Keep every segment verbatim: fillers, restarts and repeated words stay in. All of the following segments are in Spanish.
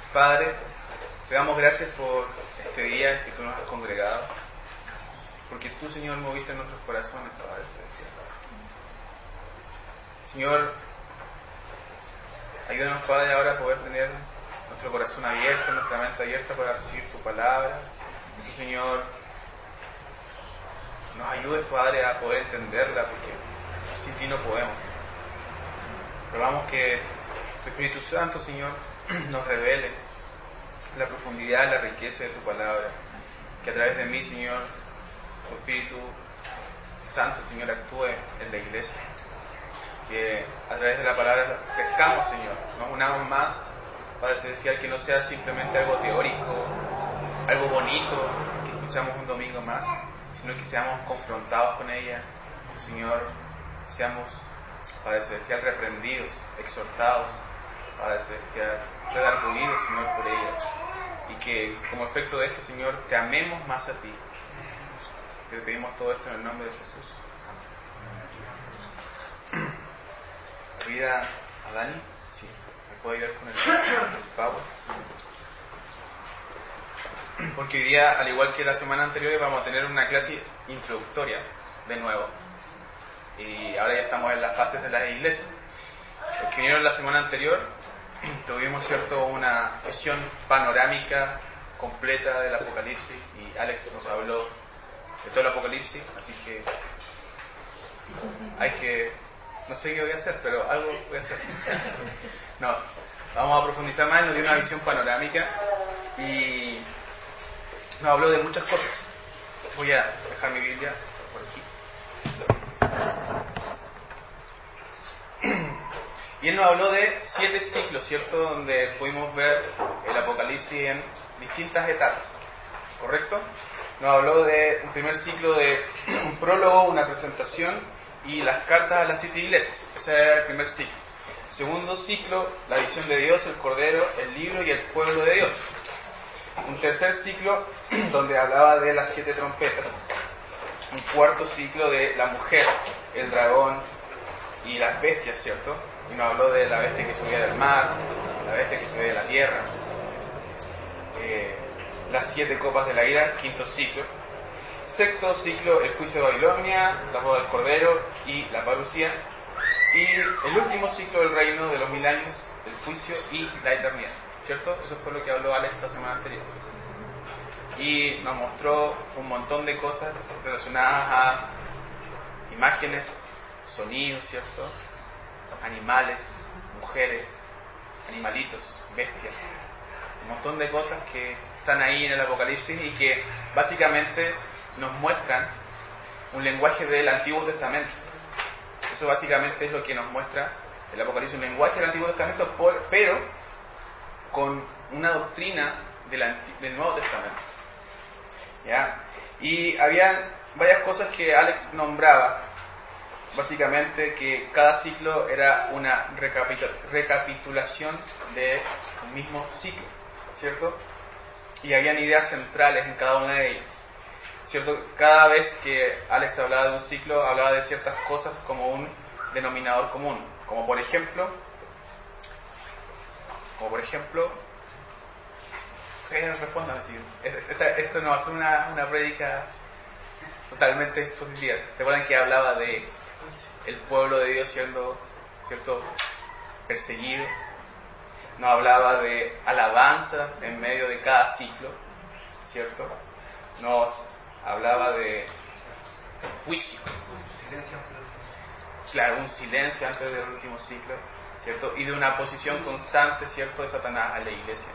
Padre, te damos gracias por este día en que tú nos has congregado, porque tú, Señor, moviste en nuestros corazones, Padre celestial. Señor, ayúdanos, Padre, ahora a poder tener nuestro corazón abierto, nuestra mente abierta para recibir tu palabra. Que tú, Señor, nos ayudes, Padre, a poder entenderla, porque sin ti no podemos. Rogamos que tu Espíritu Santo, Señor, nos revele la profundidad, la riqueza de tu palabra. Que a través de mí, Señor, tu Espíritu Santo, Señor, actúe en la iglesia. Que a través de la palabra crezcamos, Señor, nos unamos más, Padre celestial, que no sea simplemente algo teórico, algo bonito que escuchamos un domingo más, sino que seamos confrontados con ella, Señor, seamos, Padre celestial, reprendidos, exhortados, Padre celestial, redarguidos, Señor, por ella, y que como efecto de esto, Señor, te amemos más a ti. Te pedimos todo esto en el nombre de Jesús. Amén. ¿Vida a Dani? Sí. ¿Me puede ayudar con el power? Porque hoy día, al igual que la semana anterior, vamos a tener una clase introductoria de nuevo. Y ahora ya estamos en las fases de las iglesias. Los que vinieron la semana anterior, tuvimos, cierto, una visión panorámica completa del Apocalipsis, y Alex nos habló de todo el Apocalipsis, así que hay que, no sé qué voy a hacer, pero algo voy a hacer. No, vamos a profundizar más, nos dio una visión panorámica y nos habló de muchas cosas. Voy a dejar mi Biblia por aquí. Y él nos habló de siete ciclos, ¿cierto? Donde pudimos ver el Apocalipsis en distintas etapas, ¿correcto? Nos habló de un primer ciclo de un prólogo, una presentación y las cartas a las siete iglesias. Ese era el primer ciclo. Segundo ciclo, la visión de Dios, el Cordero, el libro y el pueblo de Dios. Un tercer ciclo donde hablaba de las siete trompetas. Un cuarto ciclo de la mujer, el dragón y las bestias, ¿cierto? Y nos habló de la bestia que subía del mar, la bestia que subía de la tierra, eh, las siete copas de la ira, quinto ciclo. Sexto ciclo, el juicio de Babilonia, la boda del Cordero y la parucía. Y el último ciclo del reino de los mil años, el juicio y la eternidad, ¿cierto? Eso fue lo que habló Alex la semana anterior. Y nos mostró un montón de cosas relacionadas a imágenes, sonidos, ¿cierto? Animales, mujeres, animalitos, bestias, un montón de cosas que están ahí en el Apocalipsis y que básicamente nos muestran un lenguaje del Antiguo Testamento. Eso básicamente es lo que nos muestra el Apocalipsis, un lenguaje del Antiguo Testamento, por, pero con una doctrina del, Anti, del Nuevo Testamento. ¿Ya? Y había varias cosas que Alex nombraba. Básicamente que cada ciclo era una recapitul- recapitulación de un mismo ciclo, ¿cierto? Y habían ideas centrales en cada una de ellas, ¿cierto? Cada vez que Alex hablaba de un ciclo, hablaba de ciertas cosas como un denominador común, como por ejemplo, como por ejemplo, ustedes respondan así, esta, esto no va a ser una, una prédica totalmente expositiva. ¿Se acuerdan que hablaba de el pueblo de Dios siendo, ¿cierto?, perseguido? Nos hablaba de alabanza en medio de cada ciclo, ¿cierto? Nos hablaba de juicio, claro, un silencio antes del último ciclo, ¿cierto? Y de una posición constante, ¿cierto?, de Satanás a la iglesia.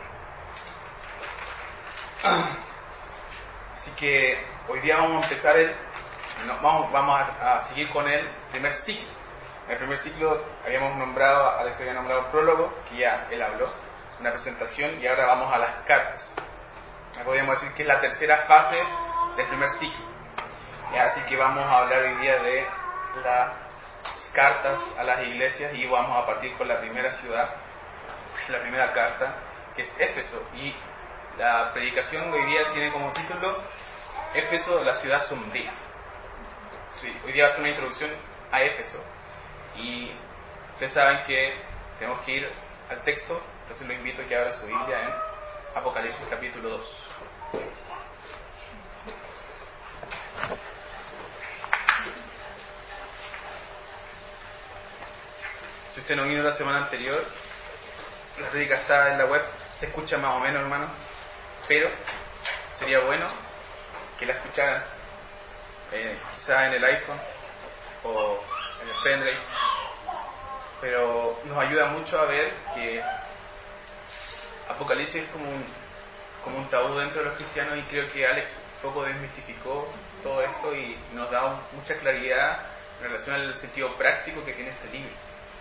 Así que hoy día vamos a empezar el No, vamos, vamos a, a seguir con el primer ciclo. En el primer ciclo habíamos nombrado, Alex había nombrado un prólogo, que ya él habló, una presentación, y ahora vamos a las cartas. Podríamos decir que es la tercera fase del primer ciclo. Ya, así que vamos a hablar hoy día de las cartas a las iglesias y vamos a partir con la primera ciudad, la primera carta, que es Éfeso. Y la predicación de hoy día tiene como título Éfeso, la ciudad sombría. Sí, hoy día va a ser una introducción a Éfeso y ustedes saben que tenemos que ir al texto Entonces lo invito a que abra su Biblia en Apocalipsis capítulo dos. Si usted no vino la semana anterior, la prédica está en la web, se escucha más o menos, hermano, pero sería bueno que la escucharan, eh, quizás en el iPhone o en el pendrive, pero nos ayuda mucho a ver que Apocalipsis es como un, como un tabú dentro de los cristianos, y creo que Alex un poco desmistificó todo esto y nos da un, mucha claridad en relación al sentido práctico que tiene este libro.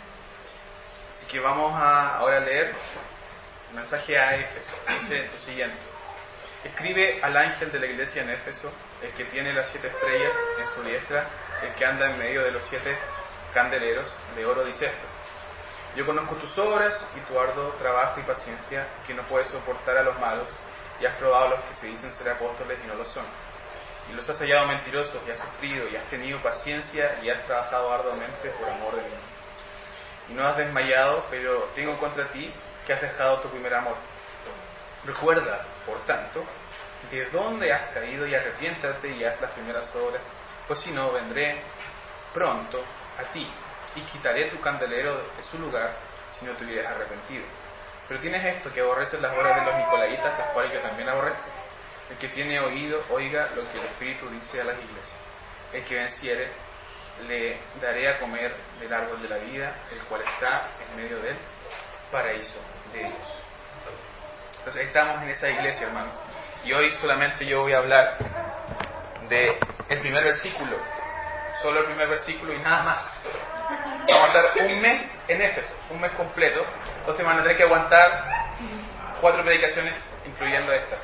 Así que vamos a ahora a leer el mensaje a Éfeso. Dice lo siguiente: escribe al ángel de la iglesia en Éfeso, el que tiene las siete estrellas en su diestra, el que anda en medio de los siete candeleros de oro, dice esto: yo conozco tus obras y tu arduo trabajo y paciencia, que no puedes soportar a los malos, y has probado a los que se dicen ser apóstoles y no lo son, y los has hallado mentirosos, y has sufrido, y has tenido paciencia, y has trabajado arduamente por amor de mí, y no has desmayado, pero tengo contra ti que has dejado tu primer amor. Recuerda, por tanto, de dónde has caído, y arrepiéntate y haz las primeras obras, pues si no, vendré pronto a ti y quitaré tu candelero de su lugar si no te hubieras arrepentido. Pero tienes esto, que aborreces las obras de los nicolaitas, las cuales yo también aborrezco. El que tiene oído, oiga lo que el Espíritu dice a las iglesias. El que venciere, le daré a comer del árbol de la vida, el cual está en medio del paraíso de Dios. Entonces ahí estamos en esa iglesia, hermanos. Y hoy solamente yo voy a hablar de el primer versículo, solo el primer versículo y nada más. Vamos a estar un mes en Éfeso, un mes completo. Entonces van a tener que aguantar cuatro predicaciones, incluyendo esta.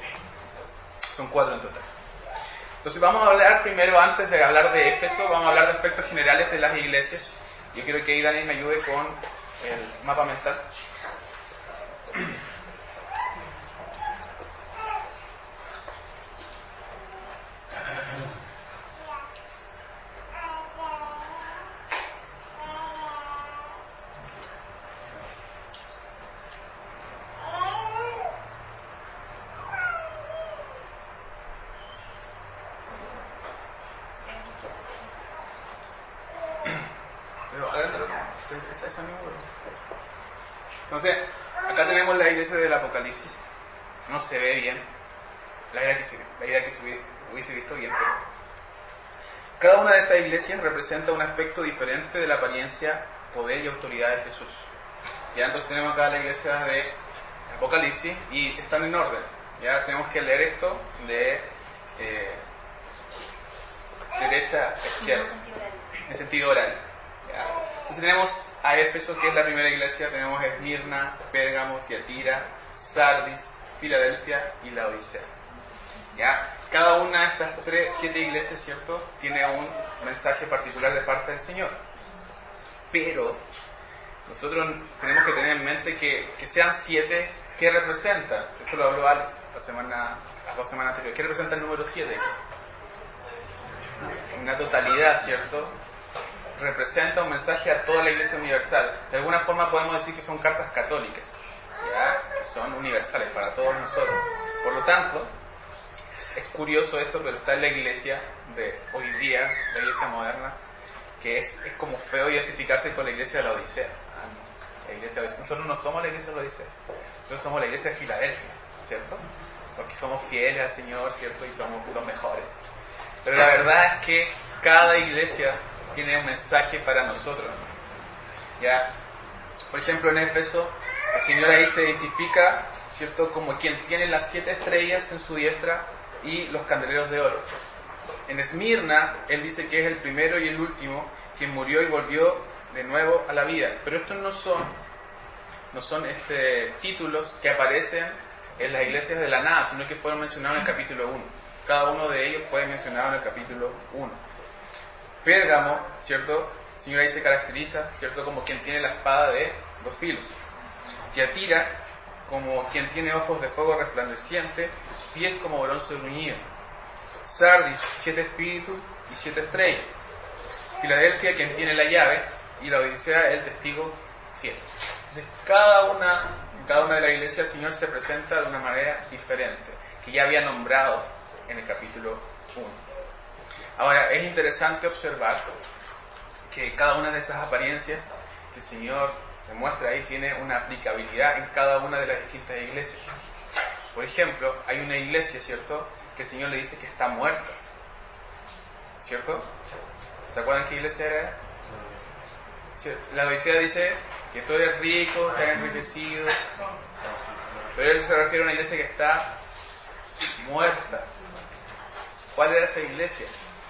Son cuatro en total. Entonces vamos a hablar primero, antes de hablar de Éfeso, vamos a hablar de aspectos generales de las iglesias. Yo quiero que ahí Dani me ayude con el mapa mental. Entonces, acá tenemos la iglesia del Apocalipsis. No se ve bien. La idea que se, la idea que se hubiese, hubiese visto bien, pero cada una de estas iglesias representa un aspecto diferente de la apariencia, poder y autoridad de Jesús. Ya entonces tenemos acá la iglesia de Apocalipsis y están en orden. Ya tenemos que leer esto de eh, derecha a izquierda, en sentido oral. ¿Ya? Entonces tenemos a Éfeso, que es la primera iglesia, tenemos Esmirna, Pérgamo, Tiatira, Sardis, Filadelfia y Laodicea. ¿Ya? Cada una de estas tres, siete iglesias, ¿cierto?, tiene un mensaje particular de parte del Señor. Pero nosotros tenemos que tener en mente que, que sean siete, ¿qué representa? Esto lo habló Alex la semana, las dos semanas anteriores. ¿Qué representa el número siete? Una totalidad, ¿cierto? Representa un mensaje a toda la iglesia universal. De alguna forma podemos decir que son cartas católicas, ¿ya? Que son universales para todos nosotros. Por lo tanto, es curioso esto, pero está en la iglesia de hoy día, la iglesia moderna, que es, es como feo identificarse con la iglesia de la Odisea. La iglesia de Odisea. Nosotros no somos la iglesia de la Odisea, nosotros somos la iglesia de Filadelfia, ¿cierto? Porque somos fieles al Señor, ¿cierto? Y somos los mejores. Pero la verdad es que cada iglesia tiene un mensaje para nosotros. ¿Ya? Por ejemplo, en Éfeso, el Señor ahí se identifica, ¿cierto?, como quien tiene las siete estrellas en su diestra y los candeleros de oro. En Esmirna, Él dice que es el primero y el último, quien murió y volvió de nuevo a la vida. Pero estos no son, no son este, títulos que aparecen en las iglesias de la nada, sino que fueron mencionados en el capítulo uno. Cada uno de ellos fue mencionado en el capítulo uno. Pérgamo, ¿cierto?, el Señor ahí se caracteriza, ¿cierto?, como quien tiene la espada de dos filos. Tiatira, como quien tiene ojos de fuego resplandeciente, pies como bronce bruñido. Sardis, siete espíritus y siete estrellas. Filadelfia, quien tiene la llave, y la Odisea, el testigo fiel. Entonces, cada una cada una de las iglesias el Señor se presenta de una manera diferente, que ya había nombrado en el capítulo uno. Ahora, es interesante observar que cada una de esas apariencias que el Señor se muestra ahí tiene una aplicabilidad en cada una de las distintas iglesias. Por ejemplo, hay una iglesia, ¿cierto?, que el Señor le dice que está muerta, ¿cierto? ¿Se acuerdan qué iglesia era esa? La Odisea dice que tú eres rico, estás enriquecido, pero él se refiere a una iglesia que está muerta. ¿Cuál era esa iglesia?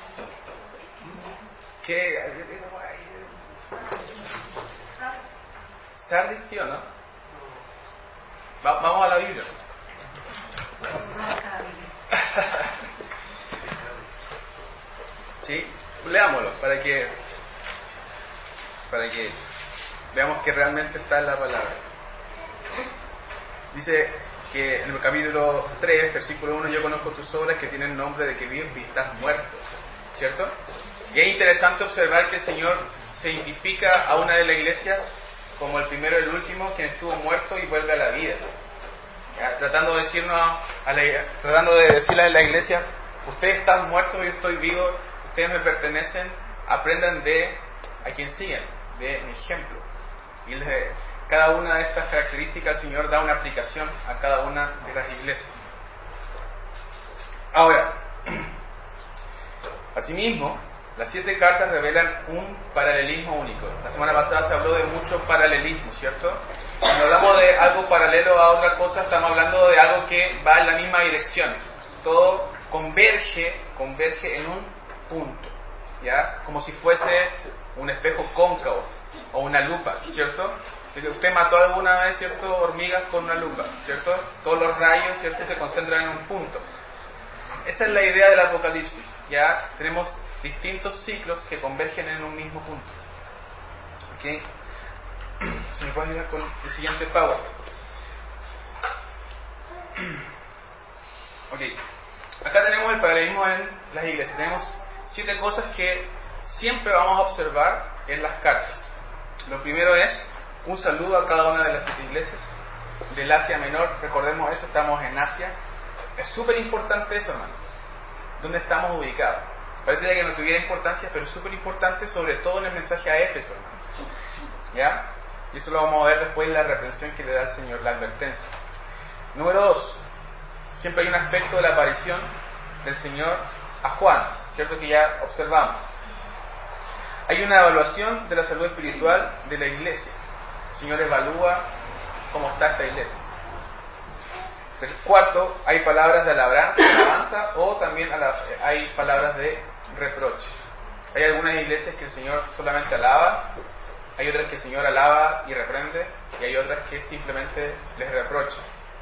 ¿Qué? ¿Sardis, sí o no? Va, vamos a la Biblia. ¿Sí? Leámoslo para que para que veamos que realmente está en la palabra. Dice que en el capítulo tres, versículo uno, yo conozco tus obras que tienen nombre de que vives y estás muerto, ¿cierto? Y es interesante observar que el Señor se identifica a una de las iglesias como el primero y el último, quien estuvo muerto y vuelve a la vida. ¿Ya? Tratando de decirnos a la, tratando de decirle a la iglesia, ustedes están muertos, yo estoy vivo, ustedes me pertenecen, aprendan de a quien siguen, de mi ejemplo. Y les, cada una de estas características el Señor da una aplicación a cada una de las iglesias. Ahora, asimismo, las siete cartas revelan un paralelismo único. La semana pasada se habló de mucho paralelismo, ¿cierto? Cuando hablamos de algo paralelo a otra cosa, estamos hablando de algo que va en la misma dirección. Todo converge, converge en un punto, ¿ya? Como si fuese un espejo cóncavo o una lupa, ¿cierto? Usted mató alguna vez, ¿cierto?, hormigas con una lupa, ¿cierto? Todos los rayos, ¿cierto?, se concentran en un punto. Esta es la idea del Apocalipsis, ¿ya? Tenemos distintos ciclos que convergen en un mismo punto. ¿Ok? ¿Se me puede ayudar con el siguiente power? Ok. Acá tenemos el paralelismo en las iglesias. Tenemos siete cosas que siempre vamos a observar en las cartas. Lo primero es un saludo a cada una de las siete iglesias. Del Asia Menor, recordemos eso, estamos en Asia. Es súper importante eso, hermano. ¿Dónde estamos ubicados? Parece que no tuviera importancia, pero es súper importante, sobre todo en el mensaje a Éfeso, hermano. ¿Ya? Y eso lo vamos a ver después en la reprensión que le da el Señor, la advertencia. Número dos, siempre hay un aspecto de la aparición del Señor a Juan, ¿cierto?, que ya observamos. Hay una evaluación de la salud espiritual de la iglesia. El Señor evalúa cómo está esta iglesia. El cuarto, hay palabras de alabanza o también hay palabras de reproche. Hay algunas iglesias que el Señor solamente alaba, hay otras que el Señor alaba y reprende, y hay otras que simplemente les reprocha.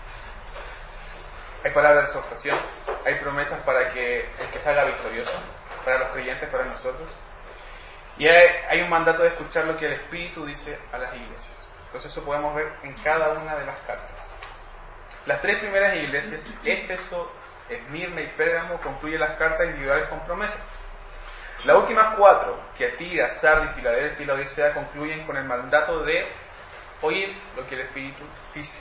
Hay palabras de exhortación, hay promesas para que el que salga victorioso, para los creyentes, para nosotros. Y hay, hay un mandato de escuchar lo que el Espíritu dice a las iglesias. Entonces eso podemos ver en cada una de las cartas. Las tres primeras iglesias, Éfeso, Esmirna y Pérgamo, concluyen las cartas individuales con promesas. Las últimas cuatro, Tiatira, Sardis, Filadelfia y la Odisea, concluyen con el mandato de oír lo que el Espíritu dice.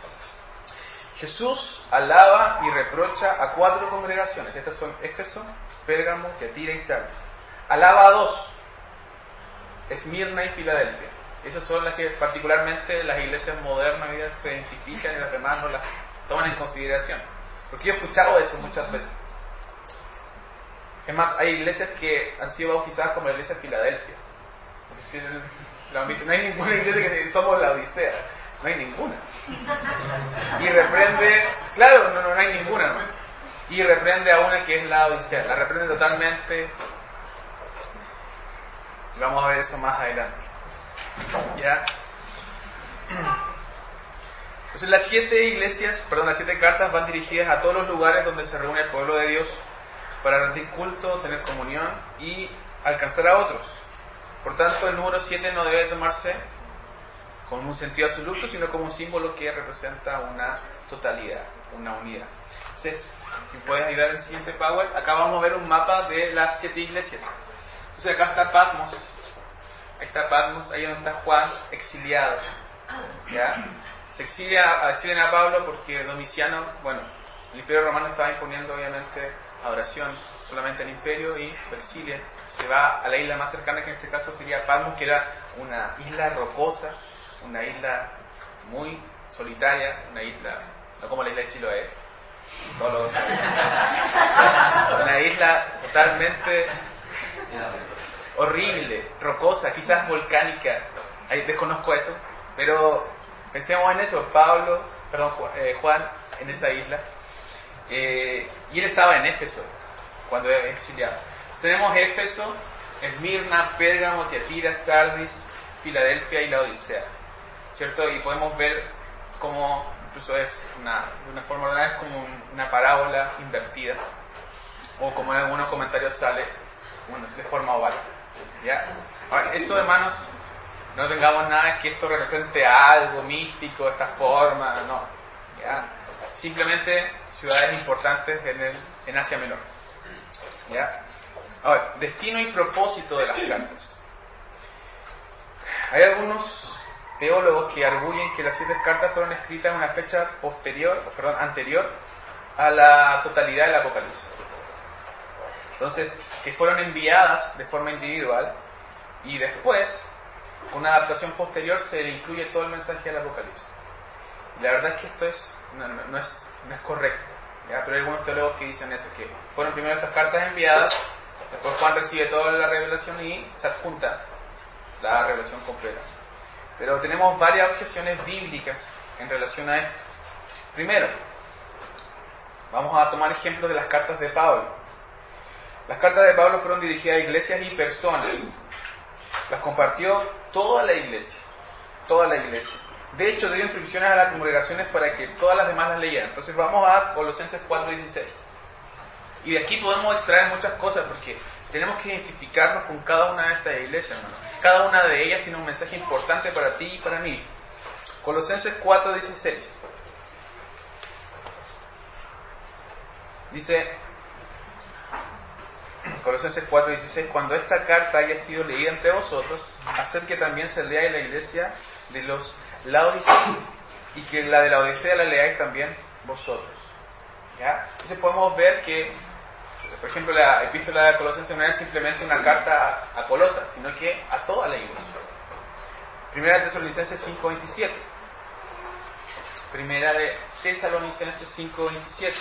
Jesús alaba y reprocha a cuatro congregaciones. Estas son Éfeso, Pérgamo, Tiatira y Sardis. Alaba a dos, Esmirna y Filadelfia. Esas son las que particularmente las iglesias modernas se identifican y las demás no las toman en consideración. Porque yo he escuchado eso muchas veces. Es más, hay iglesias que han sido bautizadas como la iglesia de Filadelfia. Es decir, la, no hay ninguna iglesia que somos la Odisea. No hay ninguna. Y reprende, claro, no, no, no hay ninguna, ¿no? Y reprende a una que es la Odisea. La reprende totalmente. Y vamos a ver eso más adelante. ¿Ya? Entonces las siete iglesias, perdón, las siete cartas van dirigidas a todos los lugares donde se reúne el pueblo de Dios para rendir culto, tener comunión y alcanzar a otros. Por tanto, el número siete no debe tomarse con un sentido absoluto, sino como un símbolo que representa una totalidad, una unidad. Entonces, si puedes ayudar en el siguiente Power, acá vamos a ver un mapa de las siete iglesias. Entonces acá está Patmos, ahí está Patmos, ahí donde está Juan, exiliado. ¿Ya? se exilia, exilian a Pablo porque Domiciano, bueno, el Imperio Romano estaba imponiendo obviamente adoración solamente al imperio y lo exilia. Se va a la isla más cercana, que en este caso sería Patmos, que era una isla rocosa, una isla muy solitaria, una isla, no como la isla de Chiloé, todo lo una isla totalmente horrible, rocosa, quizás volcánica. Ahí desconozco eso, pero pensemos en eso. Pablo, perdón, Juan, en esa isla, eh, y él estaba en Éfeso cuando era exiliado. Tenemos Éfeso, Esmirna, Pérgamo, Tiatira, Sardis, Filadelfia y la Odisea, ¿cierto? Y podemos ver cómo incluso es una, de una forma ordenada, es como un, una parábola invertida, o como en algunos comentarios sale, bueno, de forma oval, ¿ya? Ahora, eso, hermanos, no tengamos nada que esto represente algo místico, esta forma, no, ¿ya? Simplemente ciudades importantes en, el, en Asia Menor, ¿ya? Ahora, destino y propósito de las cartas. Hay algunos teólogos que arguyen que las siete cartas fueron escritas en una fecha posterior, perdón, anterior a la totalidad del Apocalipsis. Entonces, que fueron enviadas de forma individual y después, con una adaptación posterior, se le incluye todo el mensaje del Apocalipsis. Y la verdad es que esto es no, no, no es, no es correcto, ¿ya? Pero hay algunos teólogos que dicen eso, que fueron primero estas cartas enviadas, después Juan recibe toda la revelación y se adjunta la revelación completa. Pero tenemos varias objeciones bíblicas en relación a esto. Primero, vamos a tomar ejemplos de las cartas de Pablo. Las cartas de Pablo fueron dirigidas a iglesias y personas. Las compartió toda la iglesia. Toda la iglesia. De hecho, dio instrucciones a las congregaciones para que todas las demás las leyeran. Entonces vamos a Colosenses cuatro dieciséis. Y de aquí podemos extraer muchas cosas, porque tenemos que identificarnos con cada una de estas iglesias, hermano. Cada una de ellas tiene un mensaje importante para ti y para mí. Colosenses cuatro dieciséis. Dice, Colosenses cuatro dieciséis, cuando esta carta haya sido leída entre vosotros, haced que también se lea en la iglesia de los Laodiceos, y que la de la Odisea la leáis también vosotros. ¿Ya? Entonces podemos ver que, por ejemplo, la epístola de Colosenses no es simplemente una carta a Colosas, sino que a toda la iglesia. Primera de Tesalonicenses cinco veintisiete. Primera de Tesalonicenses cinco veintisiete.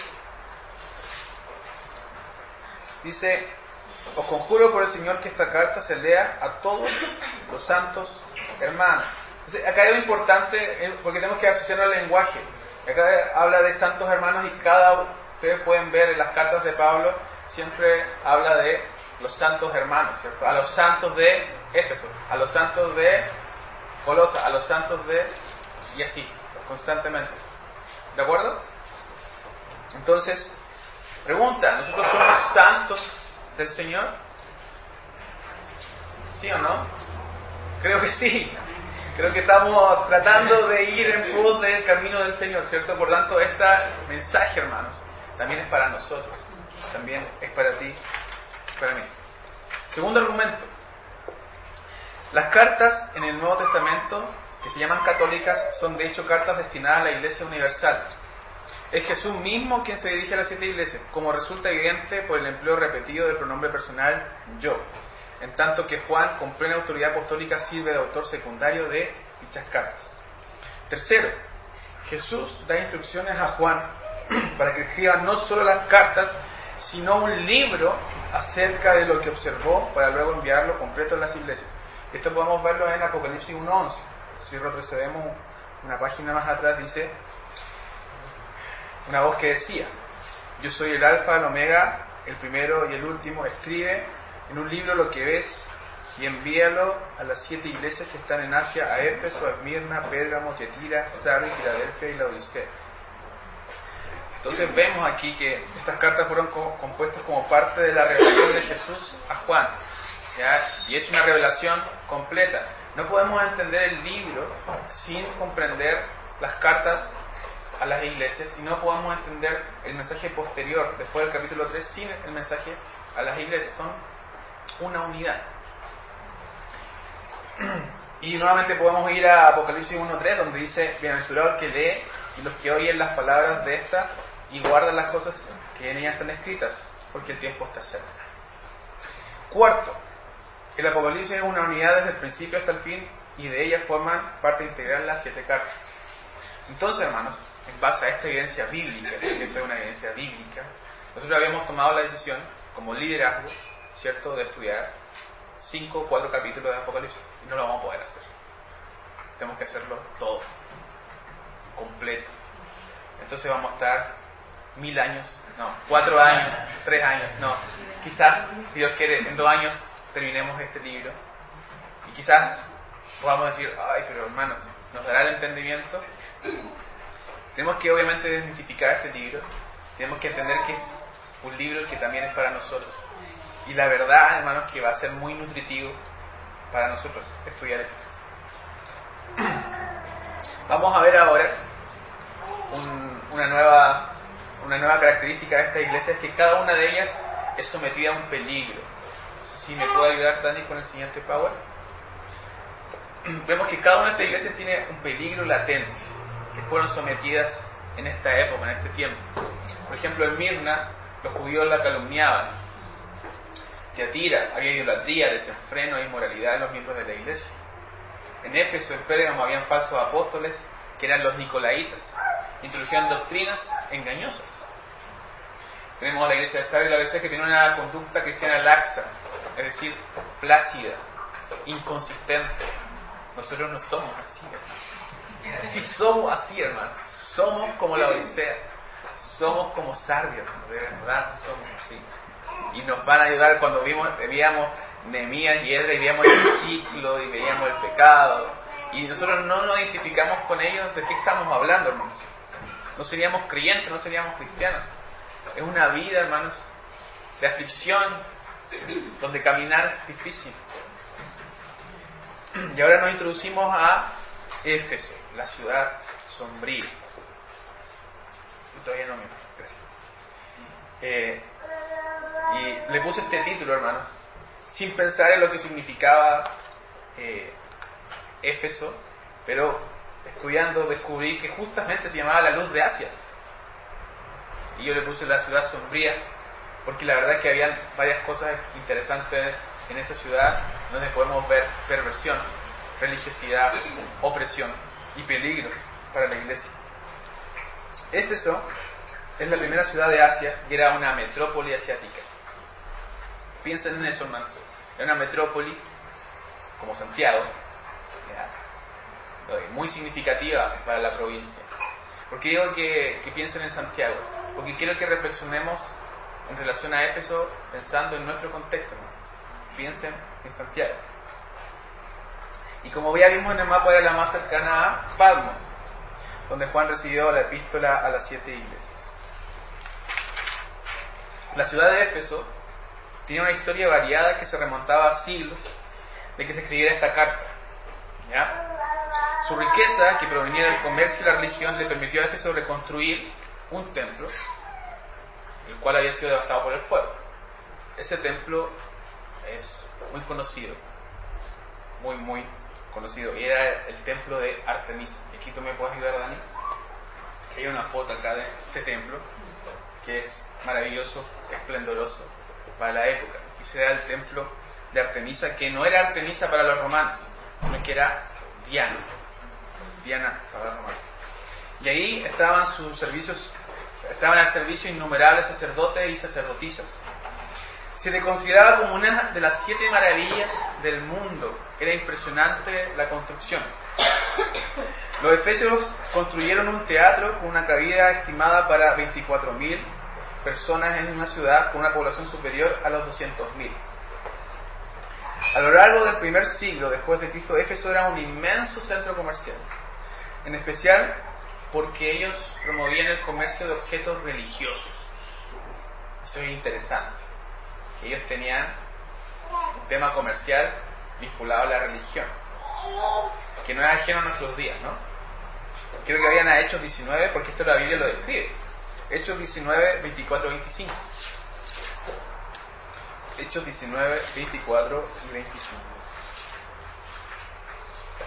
Dice, os conjuro por el Señor que esta carta se lea a todos los santos hermanos. Entonces, acá hay algo importante, porque tenemos que asociar al lenguaje. Acá habla de santos hermanos y cada ustedes pueden ver en las cartas de Pablo, siempre habla de los santos hermanos, ¿cierto? A los santos de Éfeso, a los santos de Colosa, a los santos de... y así, constantemente. ¿De acuerdo? Entonces, pregunta, ¿nosotros somos santos del Señor? ¿Sí o no? Creo que sí. Creo que estamos tratando de ir en pos del camino del Señor, ¿cierto? Por tanto, este mensaje, hermanos, también es para nosotros. También es para ti, para mí. Segundo argumento. Las cartas en el Nuevo Testamento, que se llaman católicas, son de hecho cartas destinadas a la Iglesia Universal. Es Jesús mismo quien se dirige a las siete iglesias, como resulta evidente por el empleo repetido del pronombre personal yo, en tanto que Juan, con plena autoridad apostólica, sirve de autor secundario de dichas cartas. Tercero, Jesús da instrucciones a Juan para que escriba no solo las cartas, sino un libro acerca de lo que observó, para luego enviarlo completo a las iglesias. Esto podemos verlo en Apocalipsis uno once. Si retrocedemos una página más atrás, dice una voz que decía, yo soy el alfa, el omega, el primero y el último, escribe en un libro lo que ves y envíalo a las siete iglesias que están en Asia, a Éfeso, a Esmirna, Pérgamo, Tiatira, Sardis, Filadelfia y la Odisea. Entonces vemos aquí que estas cartas fueron co- compuestas como parte de la revelación de Jesús a Juan, ¿ya? Y es una revelación completa. No podemos entender el libro sin comprender las cartas a las iglesias, y no podemos entender el mensaje posterior, después del capítulo tres, sin el mensaje a las iglesias. Son una unidad. Y nuevamente podemos ir a Apocalipsis uno tres, donde dice: bienaventurado el que lee y los que oyen las palabras de esta y guardan las cosas que en ellas están escritas, porque el tiempo está cerca. Cuarto, el Apocalipsis es una unidad desde el principio hasta el fin, y de ella forman parte integral las siete cartas. Entonces, hermanos, en base a esta evidencia bíblica, que esta es una evidencia bíblica, nosotros habíamos tomado la decisión, como liderazgo, ¿cierto?, de estudiar cinco o cuatro capítulos de Apocalipsis, y no lo vamos a poder hacer. Tenemos que hacerlo todo, completo. Entonces vamos a estar mil años, no, cuatro años, tres años, no. Quizás, si Dios quiere, en dos años terminemos este libro, y quizás podamos decir: ay, pero hermanos, ¿nos dará el entendimiento? Tenemos que obviamente desmitificar este libro, tenemos que entender que es un libro que también es para nosotros. Y la verdad, hermanos, que va a ser muy nutritivo para nosotros estudiar esto. Vamos a ver ahora un, una, nueva, una nueva característica de esta iglesia, es que cada una de ellas es sometida a un peligro. Si me puede ayudar Dani con el siguiente power. Vemos que cada una de estas iglesias tiene un peligro latente, que fueron sometidas en esta época, en este tiempo. Por ejemplo, en Mirna, los judíos la calumniaban. Tiatira, había idolatría, desenfreno e inmoralidad en los miembros de la iglesia. En Éfeso, en Pérgamo, habían falsos apóstoles, que eran los nicolaitas, introducían doctrinas engañosas. Tenemos a la iglesia de Sardis y la iglesia que tiene una conducta cristiana laxa, es decir, plácida, inconsistente. Nosotros no somos así, hermano. Si somos así, hermano, somos como la Odisea, somos como Sardis, hermano, de verdad somos así. Y nos van a ayudar cuando vimos, veíamos Nehemías y Esdras y veíamos el ciclo y veíamos el pecado, y nosotros no nos identificamos con ellos. ¿De qué estamos hablando, hermanos? No seríamos creyentes, no seríamos cristianos. Es una vida, hermanos, de aflicción, donde caminar es difícil. Y ahora nos introducimos a Éfeso, la ciudad sombría. Y todavía no me gracias. Eh, y le puse este título, hermanos, sin pensar en lo que significaba eh, Éfeso, pero estudiando descubrí que justamente se llamaba la luz de Asia. Y yo le puse la ciudad sombría, porque la verdad es que habían varias cosas interesantes en esa ciudad, donde podemos ver perversión, religiosidad, opresión y peligros para la iglesia. Éfeso es la primera ciudad de Asia y era una metrópoli asiática. Piensen en eso, hermanos. Era una metrópoli como Santiago, ¿ya?, muy significativa para la provincia. ¿Por qué digo que, que piensen en Santiago? Porque quiero que reflexionemos en relación a Éfeso pensando en nuestro contexto, hermanos. Piensen en Santiago. Y como ya vimos en el mapa, era la más cercana a Patmos, donde Juan recibió la epístola a las siete iglesias. La ciudad de Éfeso tiene una historia variada que se remontaba a siglos de que se escribiera esta carta, ¿ya? Su riqueza, que provenía del comercio y la religión, le permitió a Éfeso reconstruir un templo, el cual había sido devastado por el fuego. Ese templo es muy conocido, muy muy conocido, y era el templo de Artemisa. Y aquí tú me puedes ayudar, Dani, que hay una foto acá de este templo que es maravilloso, esplendoroso para la época, y será el templo de Artemisa, que no era Artemisa para los romanos, sino que era Diana, Diana para los romanos. Y ahí estaban sus servicios, estaban al servicio innumerables sacerdotes y sacerdotisas. Se le consideraba como una de las siete maravillas del mundo. Era impresionante la construcción. Los efesios construyeron un teatro con una cabida estimada para veinticuatro mil personas en una ciudad con una población superior a los doscientos mil. A lo largo del primer siglo después de Cristo, Éfeso era un inmenso centro comercial, en especial porque ellos promovían el comercio de objetos religiosos. Eso es interesante. Ellos tenían un tema comercial vinculado a la religión, que no es ajeno a nuestros días, ¿no? Creo que vayan a Hechos diecinueve, porque esto la Biblia lo describe. Hechos diecinueve, veinticuatro, veinticinco. Hechos diecinueve, veinticuatro y veinticinco.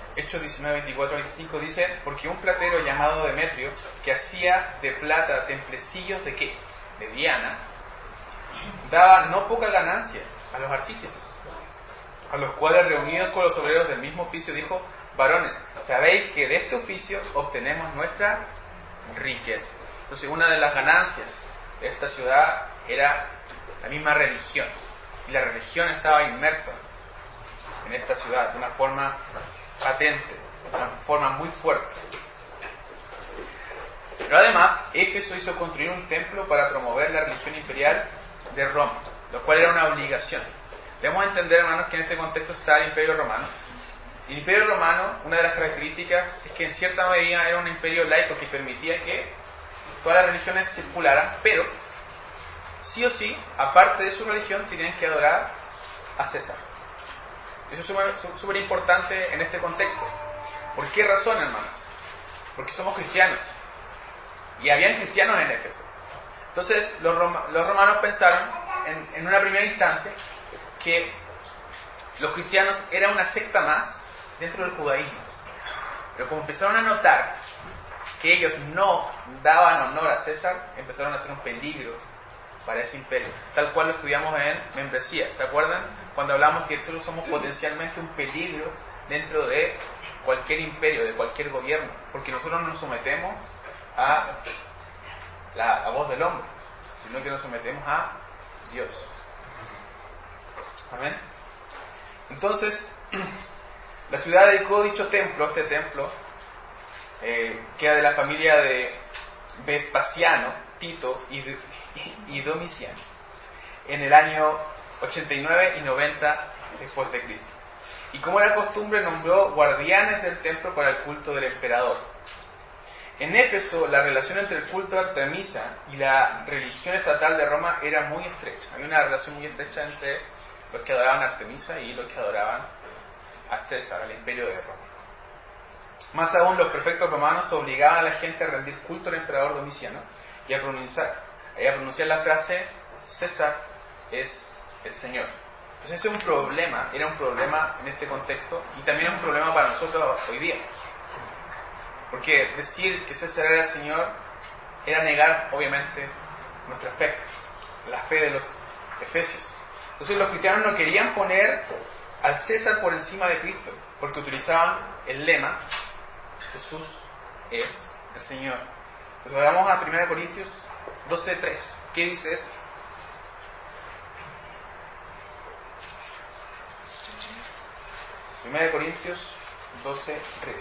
Hechos diecinueve, veinticuatro al veinticinco dice: porque un platero llamado Demetrio, que hacía de plata templecillos de qué? De Diana, daba no poca ganancia a los artífices, a los cuales, reunidos con los obreros del mismo oficio, dijo: varones, sabéis que de este oficio obtenemos nuestra riqueza. Entonces, una de las ganancias de esta ciudad era la misma religión, y la religión estaba inmersa en esta ciudad de una forma patente, de una forma muy fuerte. Pero además, Éfeso hizo construir un templo para promover la religión imperial de Roma, lo cual era una obligación. Debemos entender, hermanos, que en este contexto está el Imperio Romano. El Imperio Romano, una de las características es que en cierta medida era un imperio laico que permitía que todas las religiones circularan, pero sí o sí, aparte de su religión, tenían que adorar a César. Eso es súper importante en este contexto. ¿Por qué razón, hermanos? Porque somos cristianos. Y habían cristianos en Éfeso. Entonces, los, rom- los romanos pensaron, en, en una primera instancia, que los cristianos eran una secta más dentro del judaísmo. Pero como empezaron a notar que ellos no daban honor a César, empezaron a ser un peligro para ese imperio, tal cual lo estudiamos en membresía. ¿Se acuerdan? Cuando hablamos que nosotros somos potencialmente un peligro dentro de cualquier imperio, de cualquier gobierno, porque nosotros no nos sometemos a la a voz del hombre, sino que nos sometemos a Dios. Amén. Entonces, la ciudad dedicó dicho templo, este templo, eh, que era de la familia de Vespasiano, Tito y, y Domiciano, en el año ochenta y nueve y noventa después de Cristo. Y como era costumbre, nombró guardianes del templo para el culto del emperador. En Éfeso, la relación entre el culto a Artemisa y la religión estatal de Roma era muy estrecha. Había una relación muy estrecha entre los que adoraban a Artemisa y los que adoraban a César, al imperio de Roma. Más aún, los prefectos romanos obligaban a la gente a rendir culto al emperador Domiciano y a pronunciar, y a pronunciar la frase: César es el Señor. Entonces ese es un problema, era un problema en este contexto, y también es un problema para nosotros hoy día. Porque decir que César era el Señor era negar, obviamente, nuestra fe, la fe de los efesios. Entonces los cristianos no querían poner al César por encima de Cristo, porque utilizaban el lema: Jesús es el Señor. Entonces vayamos a primera Corintios doce tres. ¿Qué dice eso? primera Corintios doce tres.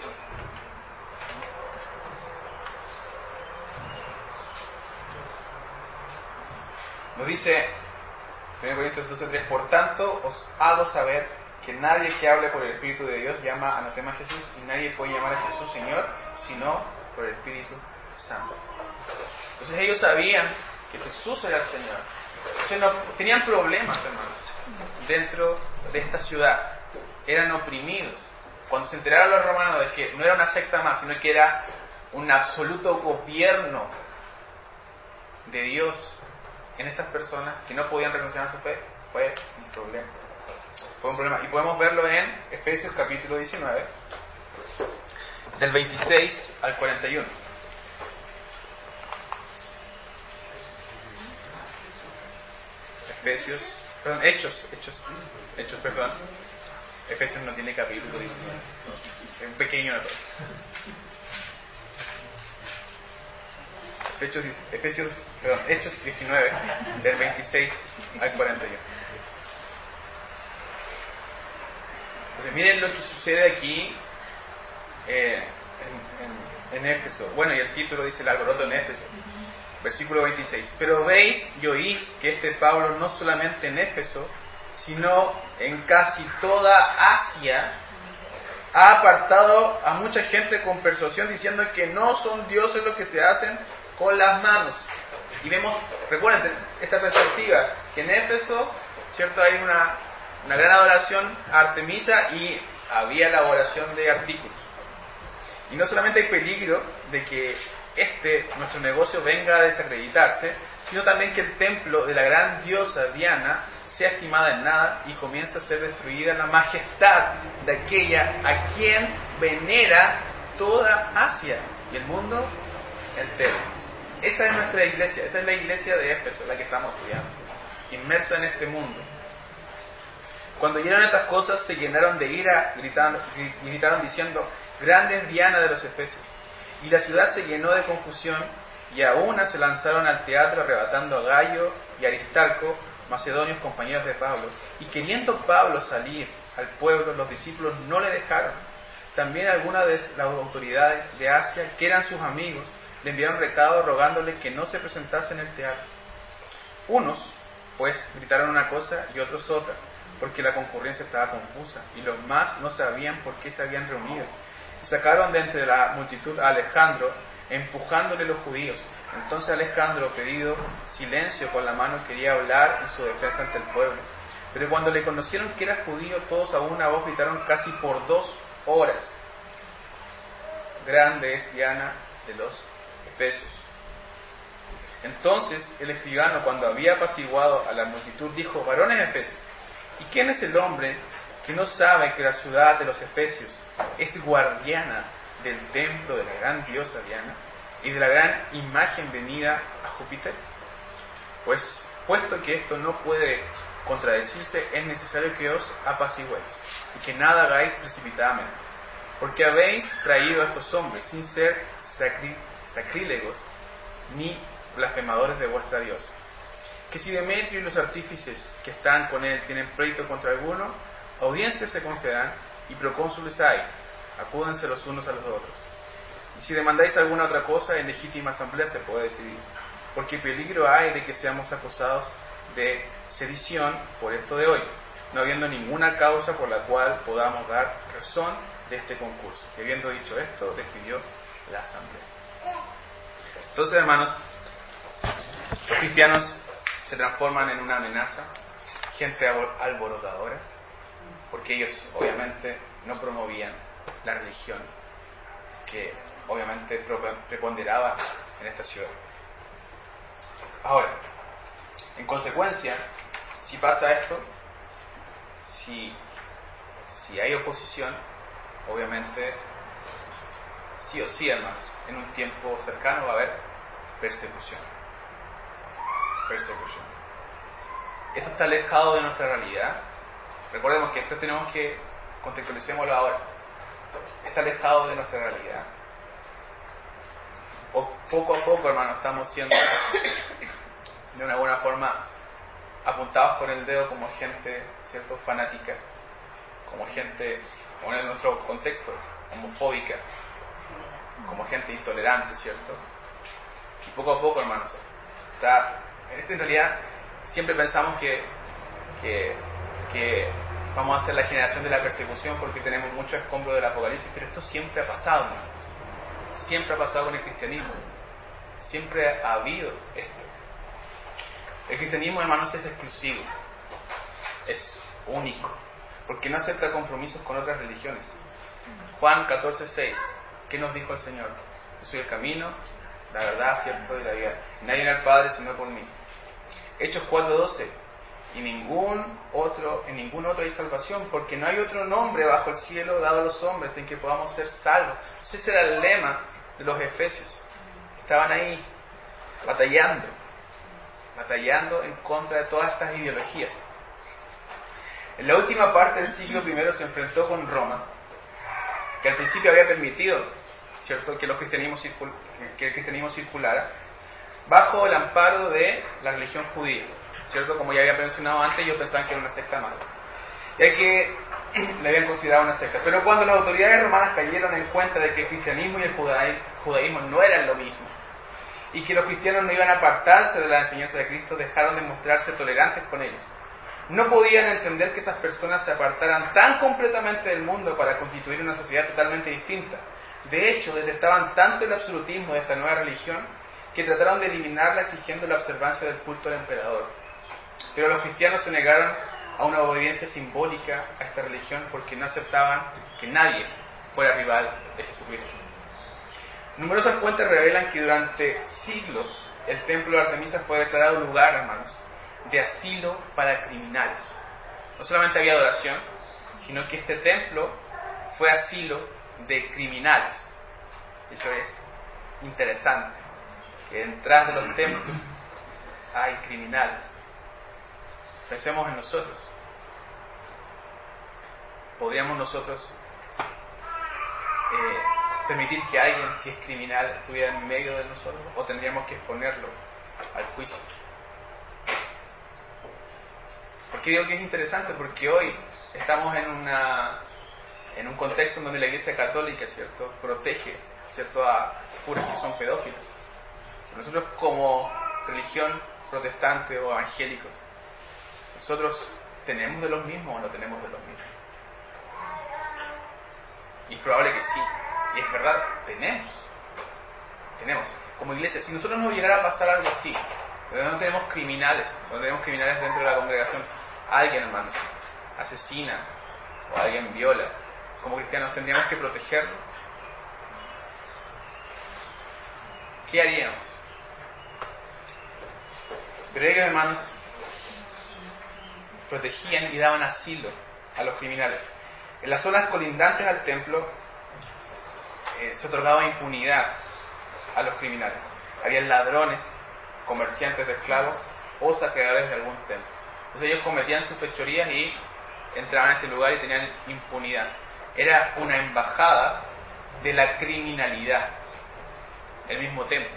Nos dice primera Corintios doce tres: por tanto os hago saber que nadie que hable por el Espíritu de Dios llama anatema a Jesús, y nadie puede llamar a Jesús Señor sino por el Espíritu Santo. Entonces ellos sabían que Jesús era el Señor. Entonces no, tenían problemas, hermanos, dentro de esta ciudad. Eran oprimidos. Cuando se enteraron los romanos de que no era una secta más, sino que era un absoluto gobierno de Dios en estas personas que no podían reconocer a su fe, fue un problema. Fue un problema. Y podemos verlo en Efesios capítulo diecinueve, del veintiséis al cuarenta y uno. Efesios, perdón, Hechos, Hechos, Hechos, perdón. Efesios no tiene capítulo diecinueve, es un pequeño error. Hechos, Efesios, perdón, Hechos diecinueve, del veintiséis al cuarenta y uno. Entonces miren lo que sucede aquí eh, en, en, en Éfeso. Bueno, y el título dice: el alboroto en Éfeso. Versículo veintiséis. Pero veis y oís que este Pablo no solamente en Éfeso, sino en casi toda Asia, ha apartado a mucha gente con persuasión, diciendo que no son dioses los que se hacen con las manos. Y vemos, recuerden esta perspectiva, que en Éfeso, cierto, hay una, una gran adoración a Artemisa y había elaboración de artículos. Y no solamente hay peligro de que este, nuestro negocio, venga a desacreditarse, sino también que el templo de la gran diosa Diana sea estimada en nada y comienza a ser destruida la majestad de aquella a quien venera toda Asia y el mundo entero. Esa es nuestra iglesia, esa es la iglesia de Éfeso, la que estamos estudiando, inmersa en este mundo. Cuando oyeron estas cosas se llenaron de ira, gritaron, gritaron diciendo: grande es Diana de los Efesios. Y la ciudad se llenó de confusión, y a una se lanzaron al teatro arrebatando a Gayo y Aristarco, macedonios compañeros de Pablo. Y queriendo Pablo salir al pueblo, los discípulos no le dejaron. También algunas de las autoridades de Asia, que eran sus amigos, le enviaron recado rogándole que no se presentase en el teatro. Unos, pues, gritaron una cosa y otros otra, porque la concurrencia estaba confusa, y los más no sabían por qué se habían reunido. Y sacaron de entre la multitud a Alejandro, empujándole los judíos. Entonces Alejandro, pedido silencio con la mano, quería hablar en su defensa ante el pueblo. Pero cuando le conocieron que era judío, todos a una voz gritaron casi por dos horas: grande es Diana de los Efesios. Entonces el escribano, cuando había apaciguado a la multitud, dijo: varones efesios, ¿y quién es el hombre que no sabe que la ciudad de los Efesios es guardiana del templo de la gran diosa Diana y de la gran imagen venida a Júpiter? Pues, puesto que esto no puede contradecirse, es necesario que os apaciguéis y que nada hagáis precipitadamente, porque habéis traído a estos hombres sin ser sacri- sacrílegos ni blasfemadores de vuestra diosa. Que si Demetrio y los artífices que están con él tienen pleito contra alguno, audiencias se concederán y procónsules hay, acúdense los unos a los otros. Y si demandáis alguna otra cosa, en legítima asamblea se puede decidir, porque peligro hay de que seamos acusados de sedición por esto de hoy, no habiendo ninguna causa por la cual podamos dar razón de este concurso. Y habiendo dicho esto, despidió la asamblea. Entonces, hermanos, los cristianos se transforman en una amenaza, gente alborotadora, porque ellos obviamente no promovían la religión que obviamente preponderaba en esta ciudad. Ahora, en consecuencia, si pasa esto, si, si hay oposición, obviamente, sí o sí, hermanos, en un tiempo cercano va a haber persecución. Persecución. Esto está alejado de nuestra realidad. Recordemos que esto tenemos que contextualicémoslo ahora. Está alejado de nuestra realidad. O poco a poco, hermanos, estamos siendo de una buena forma apuntados con el dedo como gente, ¿cierto?, fanática, como gente, como en nuestro contexto, homofóbica, como gente intolerante, ¿cierto? Y poco a poco, hermanos, está, en realidad siempre pensamos que, que, que vamos a ser la generación de la persecución porque tenemos mucho escombro del Apocalipsis, pero esto siempre ha pasado, hermanos. Siempre ha pasado con el cristianismo. Siempre ha habido esto. El cristianismo, hermanos, es exclusivo, es único, porque no acepta compromisos con otras religiones. Juan catorce seis, ¿qué nos dijo el Señor? Yo soy el camino, la verdad, cierto, y la vida. Nadie viene al Padre sino por mí. Hechos cuatro doce, y ningún otro, en ningún otro hay salvación, porque no hay otro nombre bajo el cielo dado a los hombres en que podamos ser salvos. Ese era el lema de los efesios. Estaban ahí batallando, batallando en contra de todas estas ideologías. En la última parte del siglo primero se enfrentó con Roma, que al principio había permitido, ¿cierto?, que, los cristianismos circul- que el cristianismo circulara bajo el amparo de la religión judía, ¿cierto? Como ya había mencionado antes, ellos pensaban que era una secta más, ya que le habían considerado una secta. Pero cuando las autoridades romanas cayeron en cuenta de que el cristianismo y el judaísmo no eran lo mismo, y que los cristianos no iban a apartarse de la enseñanza de Cristo, dejaron de mostrarse tolerantes con ellos. No podían entender que esas personas se apartaran tan completamente del mundo para constituir una sociedad totalmente distinta. De hecho, detestaban tanto el absolutismo de esta nueva religión que trataron de eliminarla exigiendo la observancia del culto al emperador. Pero los cristianos se negaron a una obediencia simbólica a esta religión porque no aceptaban que nadie fuera rival de Jesucristo. Numerosas fuentes revelan que durante siglos el templo de Artemisa fue declarado un lugar, hermanos, de asilo para criminales. No solamente había adoración, sino que este templo fue asilo de criminales. Eso es interesante, que detrás de los templos hay criminales. Pensemos en nosotros. ¿Podríamos nosotros eh, permitir que alguien que es criminal estuviera en medio de nosotros? ¿O tendríamos que exponerlo al juicio? ¿Por qué digo que es interesante? Porque hoy estamos en una en un contexto en donde la Iglesia Católica, ¿cierto?, protege, ¿cierto?, a curas que son pedófilos. Nosotros como religión protestante o evangélicos, ¿nosotros tenemos de los mismos o no tenemos de los mismos? Y es probable que sí. Y es verdad, tenemos. Tenemos. Como iglesia, si nosotros nos llegara a pasar algo así, donde no tenemos criminales, donde tenemos criminales dentro de la congregación, alguien, hermanos, asesina o alguien viola, como cristianos tendríamos que protegerlo. ¿Qué haríamos? Pero ellos, hermanos, protegían y daban asilo a los criminales. En las zonas colindantes al templo eh, se otorgaba impunidad a los criminales. Había ladrones, comerciantes de esclavos o saqueadores de algún templo. Entonces ellos cometían sus fechorías y entraban a este lugar y tenían impunidad. Era una embajada de la criminalidad, el mismo templo.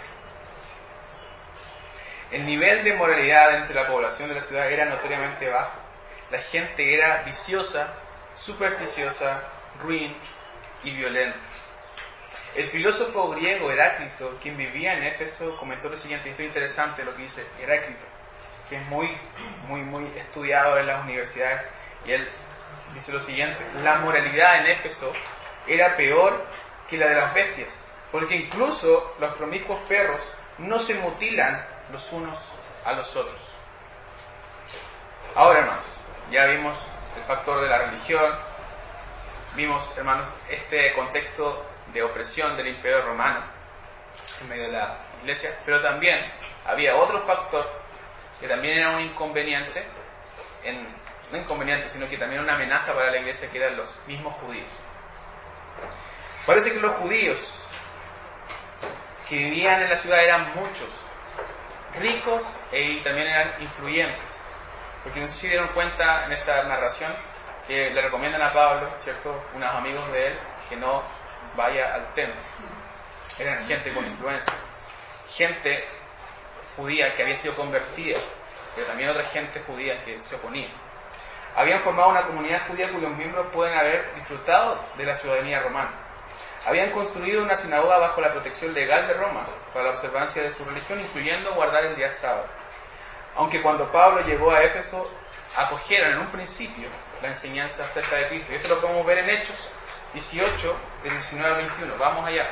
El nivel de moralidad entre la población de la ciudad era notoriamente bajo. La gente era viciosa, supersticiosa, ruin y violenta. El filósofo griego Heráclito, quien vivía en Éfeso, comentó lo siguiente, y esto es interesante lo que dice Heráclito, que es muy, muy, muy estudiado en las universidades, y él dice lo siguiente: la moralidad en Éfeso era peor que la de las bestias, porque incluso los promiscuos perros no se mutilan los unos a los otros. Ahora, hermanos, ya vimos el factor de la religión, vimos, hermanos, este contexto de opresión del Imperio Romano en medio de la iglesia, pero también había otro factor que también era un inconveniente, en, no inconveniente, sino que también una amenaza para la iglesia, que eran los mismos judíos. Parece que los judíos que vivían en la ciudad eran muchos, ricos e también eran influyentes, porque no sé si se dieron cuenta en esta narración que le recomiendan a Pablo, ¿cierto?, unos amigos de él, que no vaya al templo. Eran gente con influencia, gente judía que había sido convertida, pero también otra gente judía que se oponía. Habían formado una comunidad judía cuyos miembros pueden haber disfrutado de la ciudadanía romana. Habían construido una sinagoga bajo la protección legal de Roma para la observancia de su religión, incluyendo guardar el día sábado. Aunque cuando Pablo llegó a Éfeso, acogieron en un principio la enseñanza acerca de Cristo. Y esto lo podemos ver en Hechos dieciocho, del diecinueve al veintiuno. Vamos allá.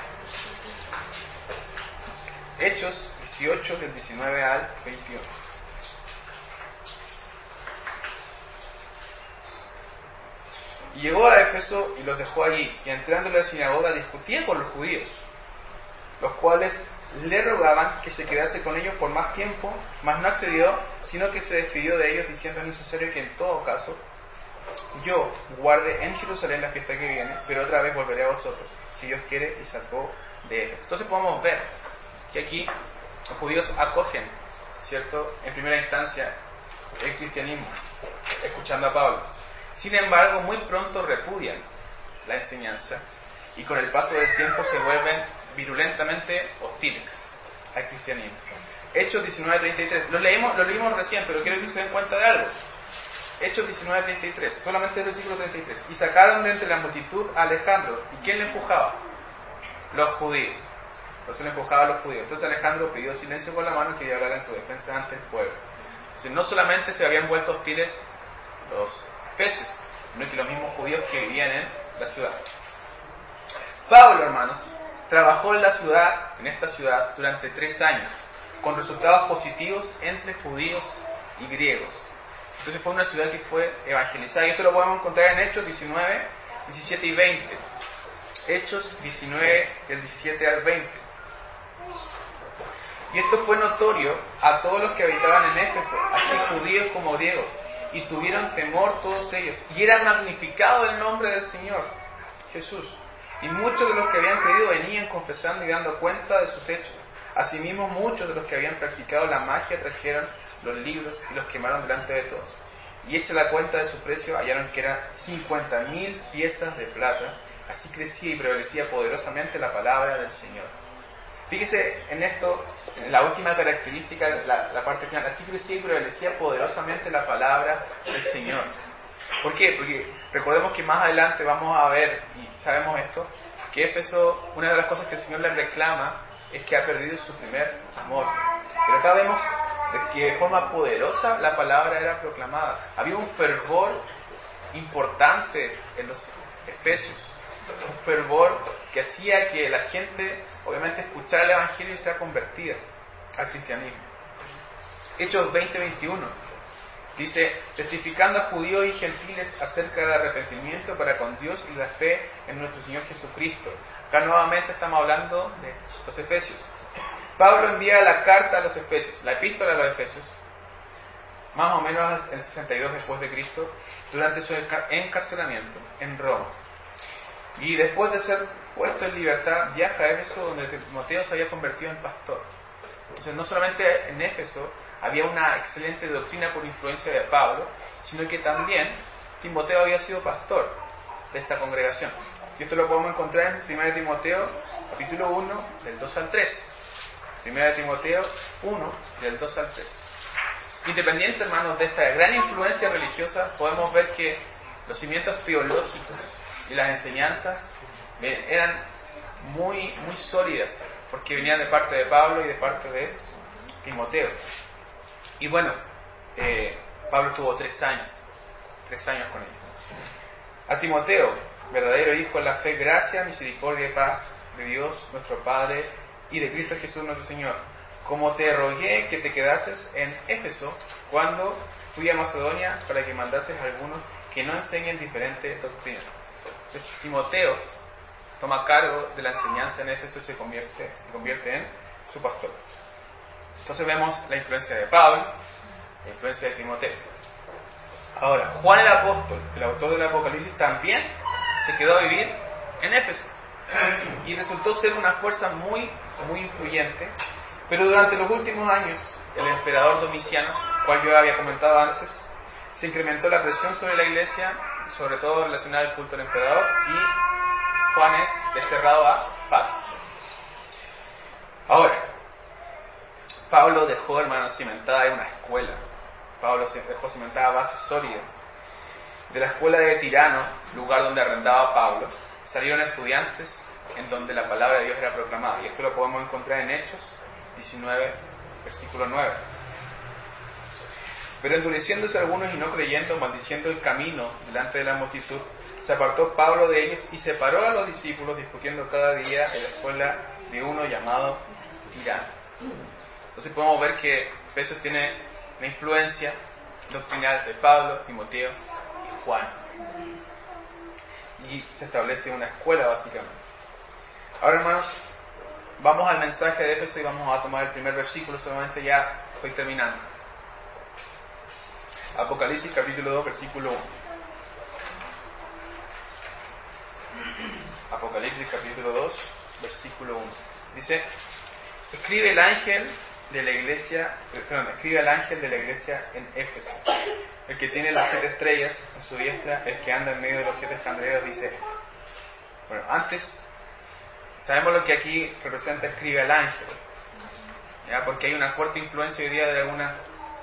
Hechos dieciocho, del diecinueve al veintiuno. Y llegó a Éfeso y los dejó allí, y entrando en la sinagoga discutía con los judíos, los cuales le rogaban que se quedase con ellos por más tiempo, mas no accedió, sino que se despidió de ellos diciendo: es necesario que en todo caso yo guarde en Jerusalén la fiesta que viene, pero otra vez volveré a vosotros, si Dios quiere, y sacó de Éfeso. Entonces podemos ver que aquí los judíos acogen, ¿cierto?, en primera instancia el cristianismo, escuchando a Pablo. Sin embargo, muy pronto repudian la enseñanza y con el paso del tiempo se vuelven virulentamente hostiles al cristianismo. Hechos diecinueve treinta y tres. Lo leímos, lo leímos recién, pero quiero que se den cuenta de algo. Hechos diecinueve treinta y tres, solamente el versículo treinta y tres. Y sacaron de entre la multitud a Alejandro. ¿Y quién le empujaba? Los judíos. Entonces le empujaba a los judíos. Entonces Alejandro pidió silencio con la mano y quería hablar en su defensa ante el pueblo. Entonces no solamente se habían vuelto hostiles los efesios, sino que los mismos judíos que vivían en la ciudad. Pablo, hermanos, trabajó en la ciudad, en esta ciudad, durante tres años, con resultados positivos entre judíos y griegos. Entonces fue una ciudad que fue evangelizada, y esto lo podemos encontrar en Hechos diecinueve, diecisiete y veinte. Hechos diecinueve, del diecisiete al veinte. Y esto fue notorio a todos los que habitaban en Éfeso, así judíos como griegos, y tuvieron temor todos ellos, y era magnificado el nombre del Señor Jesús. Y muchos de los que habían creído venían confesando y dando cuenta de sus hechos. Asimismo, muchos de los que habían practicado la magia trajeron los libros y los quemaron delante de todos. Y hecha la cuenta de su precio, hallaron que eran cincuenta mil piezas de plata. Así crecía y prevalecía poderosamente la palabra del Señor. Fíjese en esto, en la última característica, la, la parte final. Así crecía y prevalecía poderosamente la palabra del Señor. ¿Por qué? Porque recordemos que más adelante vamos a ver, y sabemos esto, que Éfeso, una de las cosas que el Señor le reclama es que ha perdido su primer amor. Pero acá vemos que de forma poderosa la palabra era proclamada. Había un fervor importante en los Efesios. Un fervor que hacía que la gente, obviamente, escuchara el Evangelio y sea convertida al cristianismo. Hechos veinte veintiuno dice: testificando a judíos y gentiles acerca del arrepentimiento para con Dios y la fe en nuestro Señor Jesucristo. Acá nuevamente estamos hablando de los Efesios. Pablo envía la carta a los Efesios, la epístola a los Efesios, más o menos en el sesenta y dos después de Cristo, durante su encarcelamiento en Roma. Y después de ser puesto en libertad, viaja a Éfeso, donde Timoteo se había convertido en pastor. Entonces, no solamente en Éfeso había una excelente doctrina por influencia de Pablo, sino que también Timoteo había sido pastor de esta congregación. Y esto lo podemos encontrar en primera de Timoteo, capítulo uno, del dos al tres. primera de Timoteo uno, del dos al tres. Independiente, hermanos, de esta gran influencia religiosa, podemos ver que los cimientos teológicos y las enseñanzas eran muy, muy sólidas, porque venían de parte de Pablo y de parte de Timoteo. Y bueno, eh, Pablo estuvo tres años, tres años con ellos. A Timoteo, verdadero hijo en la fe, gracia, misericordia y paz de Dios nuestro Padre y de Cristo Jesús nuestro Señor. Como te rogué que te quedases en Éfeso cuando fui a Macedonia, para que mandases a algunos que no enseñen diferente doctrina. Entonces, Timoteo toma cargo de la enseñanza en Éfeso y se convierte, se convierte en su pastor. Entonces vemos la influencia de Pablo, la influencia de Timoteo. Ahora, Juan el apóstol, el autor del Apocalipsis, también se quedó a vivir en Éfeso y resultó ser una fuerza muy, muy influyente. Pero durante los últimos años, el emperador Domiciano, cual yo había comentado antes, se incrementó la presión sobre la iglesia, sobre todo relacionada al culto al emperador, y Juan es desterrado a Pablo. Ahora, Pablo dejó, hermanos, cimentada una escuela. Pablo dejó cimentada bases sólidas. De la escuela de Tirano, lugar donde arrendaba Pablo, salieron estudiantes en donde la palabra de Dios era proclamada. Y esto lo podemos encontrar en Hechos diecinueve, versículo nueve. Pero endureciéndose algunos y no creyendo, maldiciendo el camino delante de la multitud, se apartó Pablo de ellos y separó a los discípulos, discutiendo cada día en la escuela de uno llamado Tirano. Entonces podemos ver que Efesios tiene la influencia doctrinal de Pablo, Timoteo y Juan. Y se establece una escuela, básicamente. Ahora, hermanos, vamos al mensaje de Éfeso y vamos a tomar el primer versículo, solamente ya estoy terminando. Apocalipsis capítulo dos, versículo uno. Apocalipsis capítulo dos, versículo uno. Dice: escribe el ángel de la iglesia, perdón, escribe al ángel de la iglesia en Éfeso, el que tiene las siete estrellas en su diestra, el que anda en medio de los siete candeleros, dice. Bueno, antes sabemos lo que aquí representa escribe al ángel, ¿ya? Porque hay una fuerte influencia hoy día de algunas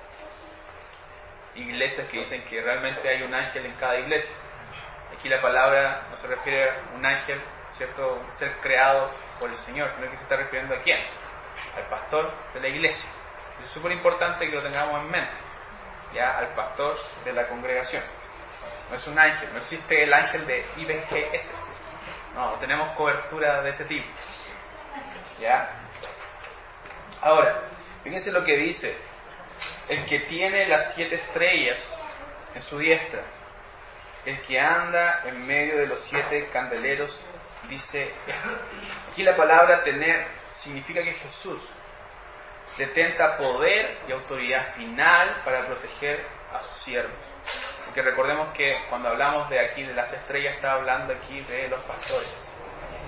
iglesias que dicen que realmente hay un ángel en cada iglesia. Aquí la palabra no se refiere a un ángel, ¿cierto?, un ser creado por el Señor, sino que se está refiriendo a quién, al pastor de la iglesia. Es súper importante que lo tengamos en mente, ya, al pastor de la congregación. No es un ángel, no existe el ángel de I B G S. No, tenemos cobertura de ese tipo. ¿Ya? Ahora, fíjense lo que dice: el que tiene las siete estrellas en su diestra, el que anda en medio de los siete candeleros, dice esto. Aquí la palabra tener significa que Jesús detenta poder y autoridad final para proteger a sus siervos. Porque recordemos que cuando hablamos de aquí de las estrellas, está hablando aquí de los pastores.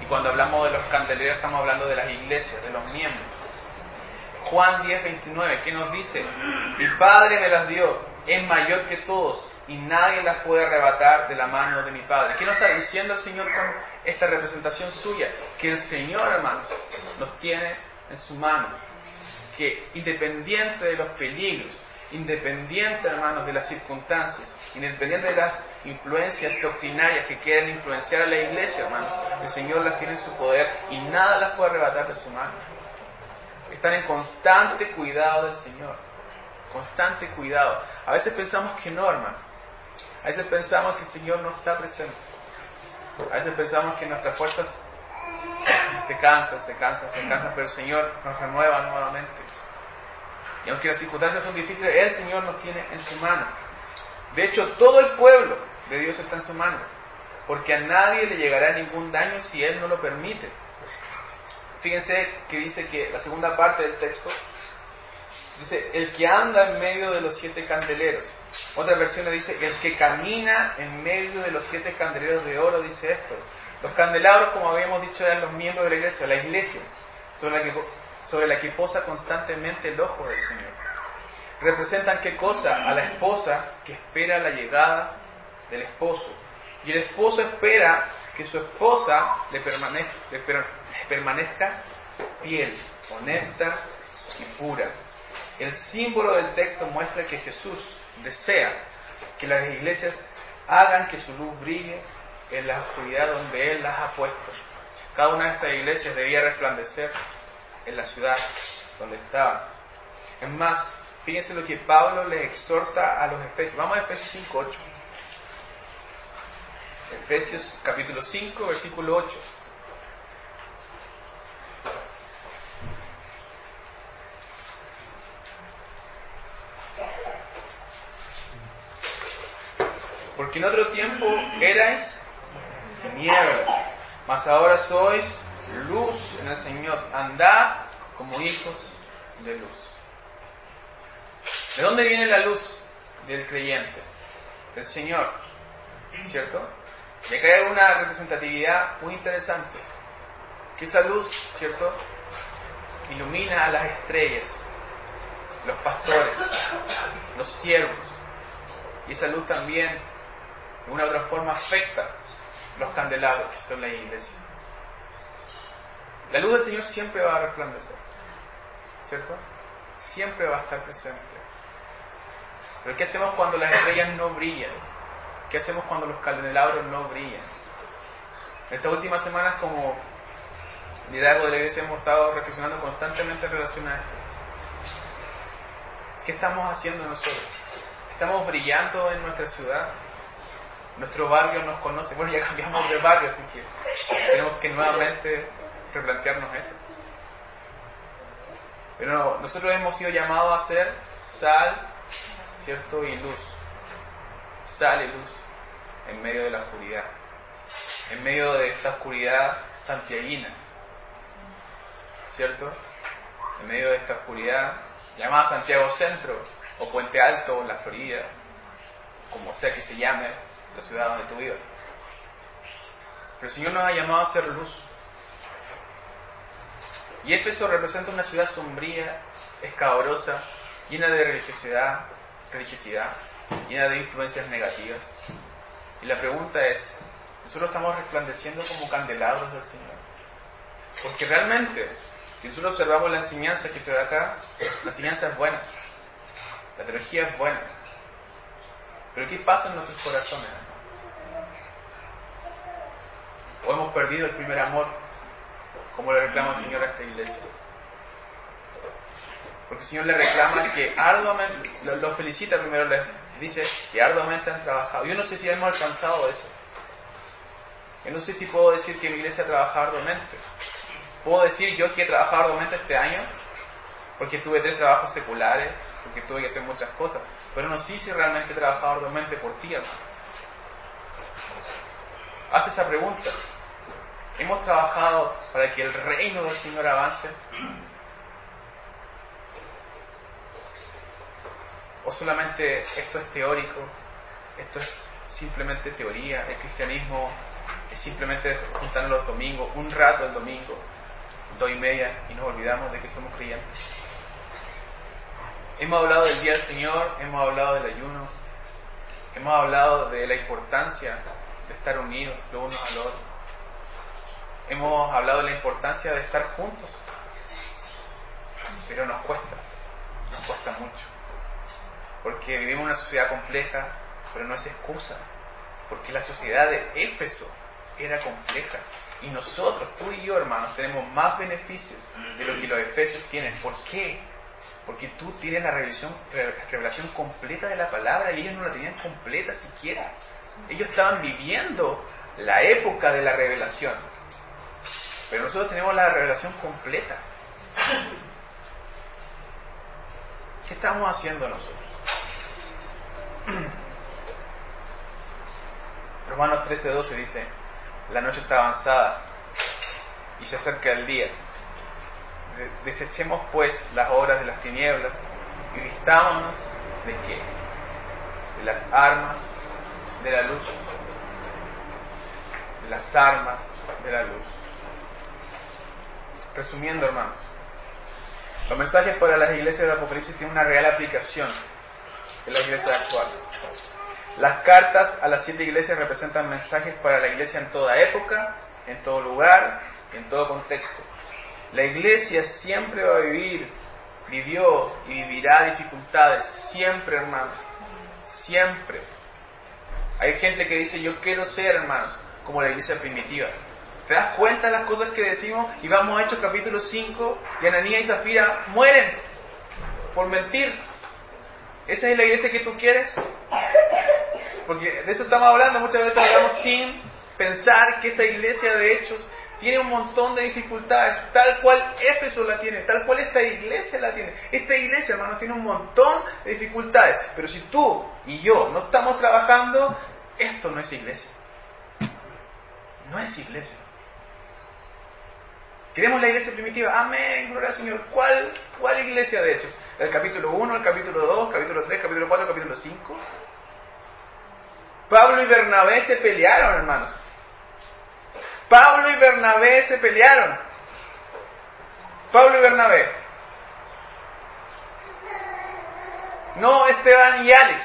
Y cuando hablamos de los candeleros estamos hablando de las iglesias, de los miembros. Juan diez, veintinueve, ¿qué nos dice? Mi Padre me las dio, es mayor que todos y nadie las puede arrebatar de la mano de mi Padre. ¿Qué nos está diciendo el Señor con esta representación suya? Que el Señor, hermanos, nos tiene en su mano. Que independiente de los peligros, independiente, hermanos, de las circunstancias, independiente de las influencias doctrinarias que quieren influenciar a la iglesia, hermanos, el Señor las tiene en su poder y nada las puede arrebatar de su mano. Están en constante cuidado del Señor. Constante cuidado. A veces pensamos que no, hermanos. A veces pensamos que el Señor no está presente. A veces pensamos que nuestras fuerzas se cansan, se cansan, se cansan, pero el Señor nos renueva nuevamente. Y aunque las circunstancias son difíciles, el Señor nos tiene en su mano. De hecho, todo el pueblo de Dios está en su mano, porque a nadie le llegará ningún daño si Él no lo permite. Fíjense que dice que la segunda parte del texto dice, el que anda en medio de los siete candeleros. Otra versión le dice, el que camina en medio de los siete candeleros de oro, dice esto. Los candelabros, como habíamos dicho, eran los miembros de la iglesia, la iglesia, sobre la que, sobre la que posa constantemente el ojo del Señor. ¿Representan qué cosa? A la esposa que espera la llegada del esposo. Y el esposo espera que su esposa le permanezca, le per, le permanezca fiel, honesta y pura. El símbolo del texto muestra que Jesús desea que las iglesias hagan que su luz brille en la oscuridad donde Él las ha puesto. Cada una de estas iglesias debía resplandecer en la ciudad donde estaban. Es más, fíjense lo que Pablo les exhorta a los Efesios. Vamos a Efesios cinco, ocho. Efesios capítulo cinco, versículo ocho. Porque en otro tiempo erais tinieblas, mas ahora sois luz en el Señor. Andad como hijos de luz. ¿De dónde viene la luz del creyente? Del Señor, ¿cierto? Y acá hay una representatividad muy interesante. Que esa luz, ¿cierto?, ilumina a las estrellas, los pastores, los siervos. Y esa luz también, de una u otra forma, afecta los candelabros, que son la iglesia. La luz del Señor siempre va a resplandecer, ¿cierto? Siempre va a estar presente. Pero ¿qué hacemos cuando las estrellas no brillan? ¿Qué hacemos cuando los candelabros no brillan? En estas últimas semanas, como liderazgo de la iglesia, hemos estado reflexionando constantemente en relación a esto. ¿Qué estamos haciendo nosotros? ¿Estamos brillando en nuestra ciudad? Nuestro barrio nos conoce. Bueno, ya cambiamos de barrio, así que tenemos que nuevamente replantearnos eso. Pero nosotros hemos sido llamados a ser sal, ¿cierto?, y luz. Sal y luz en medio de la oscuridad. En medio de esta oscuridad santiaguina, ¿cierto? En medio de esta oscuridad llamada Santiago Centro o Puente Alto, la Florida, como sea que se llame la ciudad donde tú vivas. Pero el Señor nos ha llamado a ser luz. Y Éfeso representa una ciudad sombría, escabrosa, llena de religiosidad, religiosidad, llena de influencias negativas. Y la pregunta es, ¿nosotros estamos resplandeciendo como candelabros del Señor? Porque realmente, si nosotros observamos la enseñanza que se da acá, la enseñanza es buena, la teología es buena. Pero ¿qué pasa en nuestros corazones? ¿O hemos perdido el primer amor, como le reclama el Señor a esta iglesia? Porque el Señor le reclama que arduamente, lo, lo felicita primero, le dice que arduamente han trabajado. Yo no sé si hemos alcanzado eso. Yo no sé si puedo decir que mi iglesia ha trabajado arduamente. Puedo decir yo que he trabajado arduamente este año, porque tuve tres trabajos seculares, porque tuve que hacer muchas cosas. Pero no sé si realmente he trabajado arduamente por ti, hermano. Hazte esa pregunta. ¿Hemos trabajado para que el reino del Señor avance? ¿O solamente esto es teórico? ¿Esto es simplemente teoría? ¿El cristianismo es simplemente juntarnos los domingos, un rato el domingo, dos y media, y nos olvidamos de que somos creyentes. Hemos hablado del día del Señor, hemos hablado del ayuno, hemos hablado de la importancia de estar unidos los unos al otro. Hemos hablado de la importancia de estar juntos, pero nos cuesta, nos cuesta mucho, porque vivimos en una sociedad compleja, pero no es excusa, porque la sociedad de Éfeso era compleja, y nosotros, tú y yo, hermanos, tenemos más beneficios de lo que los efesios tienen. ¿Por qué? Porque tú tienes la revelación, revelación completa de la palabra, y ellos no la tenían completa siquiera. Ellos estaban viviendo la época de la revelación, pero nosotros tenemos la revelación completa. ¿Qué estamos haciendo nosotros? Romanos trece doce dice: la noche está avanzada y se acerca el día. Desechemos pues las obras de las tinieblas y vistámonos ¿de qué? De las armas de la luz. De las armas de la luz. Resumiendo, hermanos, los mensajes para las iglesias del Apocalipsis tienen una real aplicación en la iglesia actual. Las cartas a las siete iglesias representan mensajes para la iglesia en toda época, en todo lugar y en todo contexto. La iglesia siempre va a vivir, vivió y vivirá dificultades, siempre, hermanos, siempre. Hay gente que dice: yo quiero ser, hermanos, como la iglesia primitiva. ¿Te das cuenta de las cosas que decimos? Y vamos a Hechos capítulo cinco, y Ananías y Zafira mueren por mentir. ¿Esa es la iglesia que tú quieres? Porque de esto estamos hablando, muchas veces hablamos sin pensar que esa iglesia de Hechos tiene un montón de dificultades, tal cual Éfeso la tiene, tal cual esta iglesia la tiene. Esta iglesia, hermanos, tiene un montón de dificultades, pero si tú y yo no estamos trabajando, esto no es iglesia. No es iglesia. ¿Queremos la iglesia primitiva? Amén, gloria al Señor. ¿Cuál, cuál iglesia de Hechos? ¿El capítulo uno, el capítulo dos, capítulo tres, capítulo cuatro, capítulo cinco? Pablo y Bernabé se pelearon, hermanos. Pablo y Bernabé se pelearon. Pablo y Bernabé. No Esteban y Alex.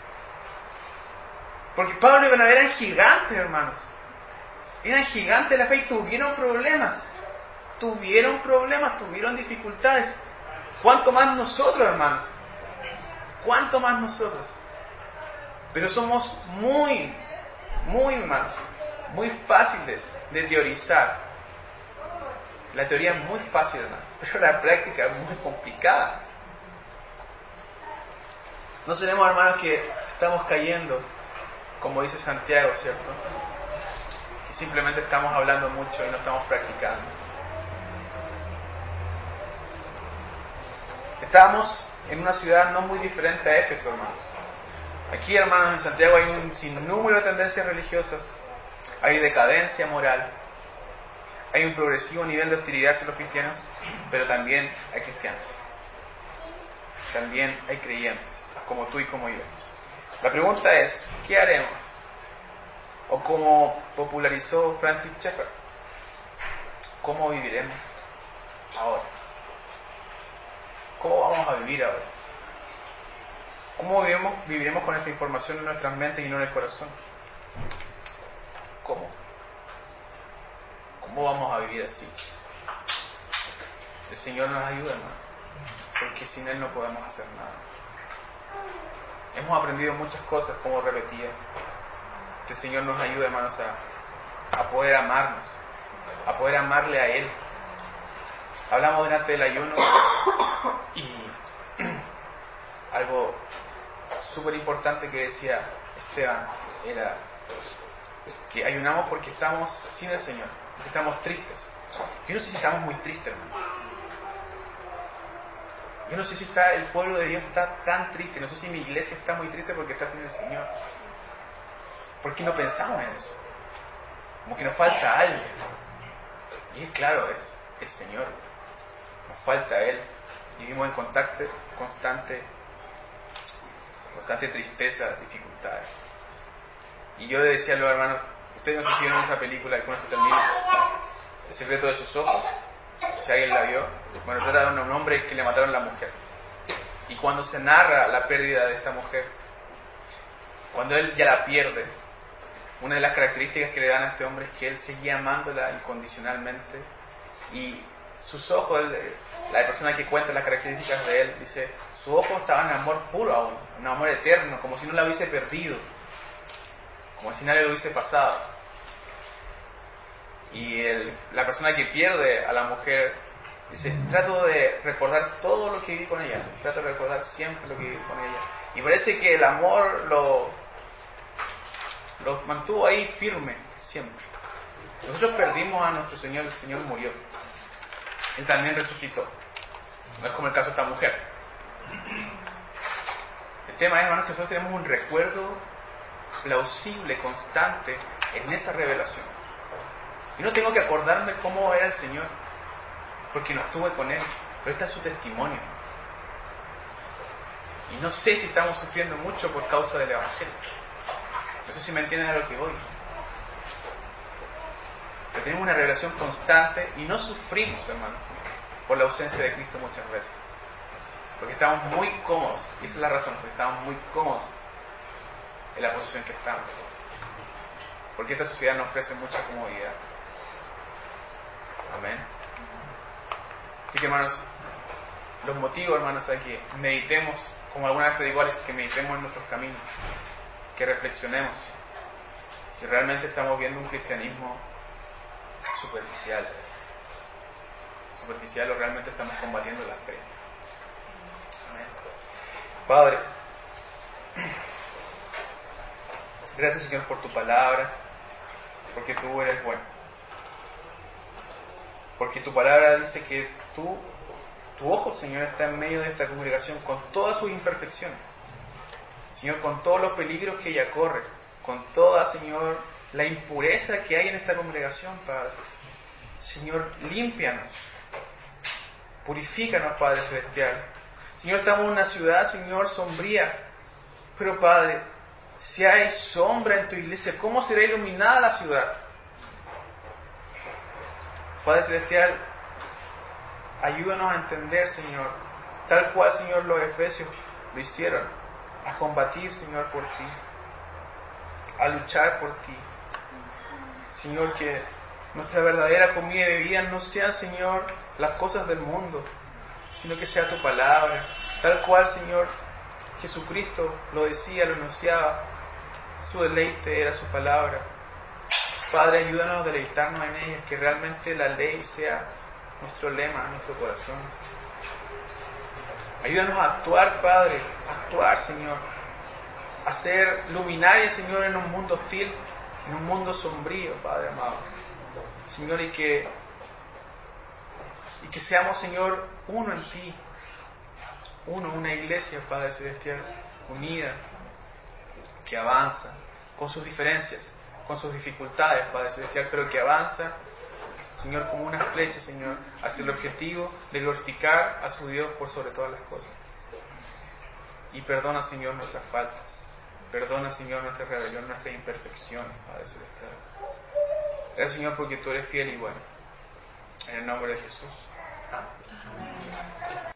Porque Pablo y Bernabé eran gigantes, hermanos. Eran gigantes de la fe y tuvieron problemas. Tuvieron problemas, tuvieron dificultades. ¿Cuánto más nosotros, hermanos? ¿Cuánto más nosotros? Pero somos muy, muy, hermanos, muy fáciles de teorizar. La teoría es muy fácil, hermanos, pero la práctica es muy complicada. No seremos, hermanos, que estamos cayendo, como dice Santiago, ¿cierto? Y simplemente estamos hablando mucho y no estamos practicando. Estamos en una ciudad no muy diferente a Éfeso, hermanos. Aquí, hermanos, en Santiago hay un sinnúmero de tendencias religiosas, hay decadencia moral, hay un progresivo nivel de hostilidad hacia los cristianos, pero también hay cristianos. También hay creyentes, como tú y como yo. La pregunta es, ¿qué haremos? O como popularizó Francis Schaeffer, ¿cómo viviremos ahora? ¿Cómo vamos a vivir ahora? ¿Cómo viviremos, viviremos con esta información en nuestras mentes y no en el corazón? ¿Cómo? ¿Cómo vamos a vivir así? El Señor nos ayuda, hermano, porque sin Él no podemos hacer nada. Hemos aprendido muchas cosas, como repetía. Que el Señor nos ayude, hermanos, a, a poder amarnos, a poder amarle a Él. Hablamos delante del ayuno y algo súper importante que decía Esteban era que ayunamos porque estamos sin el Señor, porque estamos tristes. Yo no sé si estamos muy tristes, hermano. Yo no sé si está el pueblo de Dios está tan triste, no sé si mi iglesia está muy triste porque está sin el Señor. ¿Por qué no pensamos en eso? Como que nos falta algo. Y es claro, es el Señor. Nos falta Él. Vivimos en contacto constante, constante tristeza, dificultades. Y yo le decía a los hermanos, Ustedes no sé si vieron esa película, y con esto termino, El secreto de sus ojos, si alguien la vio. Bueno, trata de un hombre que le mataron a la mujer. Y cuando se narra la pérdida de esta mujer, cuando él ya la pierde, una de las características que le dan a este hombre es que él seguía amándola incondicionalmente, y sus ojos, la persona que cuenta las características de él, dice, sus ojos estaban en amor puro aún, en amor eterno, como si no la hubiese perdido, como si nadie lo hubiese pasado. Y el, la persona que pierde a la mujer dice, trato de recordar todo lo que viví con ella, trato de recordar siempre lo que viví con ella. Y parece que el amor lo, lo mantuvo ahí firme siempre. Nosotros perdimos a nuestro Señor, el Señor murió. Él también resucitó. No es como el caso de esta mujer. El tema es, hermanos, que nosotros tenemos un recuerdo plausible, constante, en esa revelación. Y no tengo que acordarme cómo era el Señor, porque no estuve con Él, pero este es su testimonio. Y no sé si estamos sufriendo mucho por causa del Evangelio. No sé si me entienden a lo que voy. Pero tenemos una revelación constante y no sufrimos, hermanos, por la ausencia de Cristo muchas veces. Porque estamos muy cómodos, y esa es la razón, porque estamos muy cómodos en la posición que estamos. Porque esta sociedad nos ofrece mucha comodidad. Amén. Así que, hermanos, los motivos, hermanos, hay que meditemos, como alguna vez te digo, Alex, que meditemos en nuestros caminos, que reflexionemos si realmente estamos viendo un cristianismo superficial, superficial o realmente estamos combatiendo la fe. Amén. Padre, gracias, Señor, por tu palabra, porque tú eres bueno. Porque tu palabra dice que tú, tu ojo, Señor, está en medio de esta congregación con todas sus imperfecciones. Señor, con todos los peligros que ella corre, con toda, Señor, la impureza que hay en esta congregación, Padre. Señor, límpianos, purifícanos, Padre Celestial. Señor, estamos en una ciudad, Señor, sombría, pero, Padre, si hay sombra en tu iglesia, ¿cómo será iluminada la ciudad? Padre Celestial, ayúdanos a entender, Señor, tal cual, Señor, los efesios lo hicieron, a combatir, Señor, por ti, a luchar por ti. Señor, que nuestra verdadera comida y bebida no sean, Señor, las cosas del mundo, sino que sea tu palabra, tal cual, Señor, Jesucristo lo decía, lo anunciaba, su deleite era su palabra. Padre, ayúdanos a deleitarnos en ella, que realmente la ley sea nuestro lema, nuestro corazón. Ayúdanos a actuar, Padre, a actuar, Señor, a ser luminarias, Señor, en un mundo hostil, en un mundo sombrío, Padre amado. Señor, y que, y que seamos, Señor, uno en ti, uno, una iglesia, Padre Celestial, unida, que avanza, con sus diferencias, con sus dificultades, Padre Celestial, pero que avanza, Señor, como una flecha, Señor, hacia el objetivo de glorificar a su Dios por sobre todas las cosas. Y perdona, Señor, nuestras faltas, perdona, Señor, nuestra rebelión, nuestras imperfecciones, Padre Celestial. Gracias, Señor, porque tú eres fiel y bueno. En el nombre de Jesús. Amén.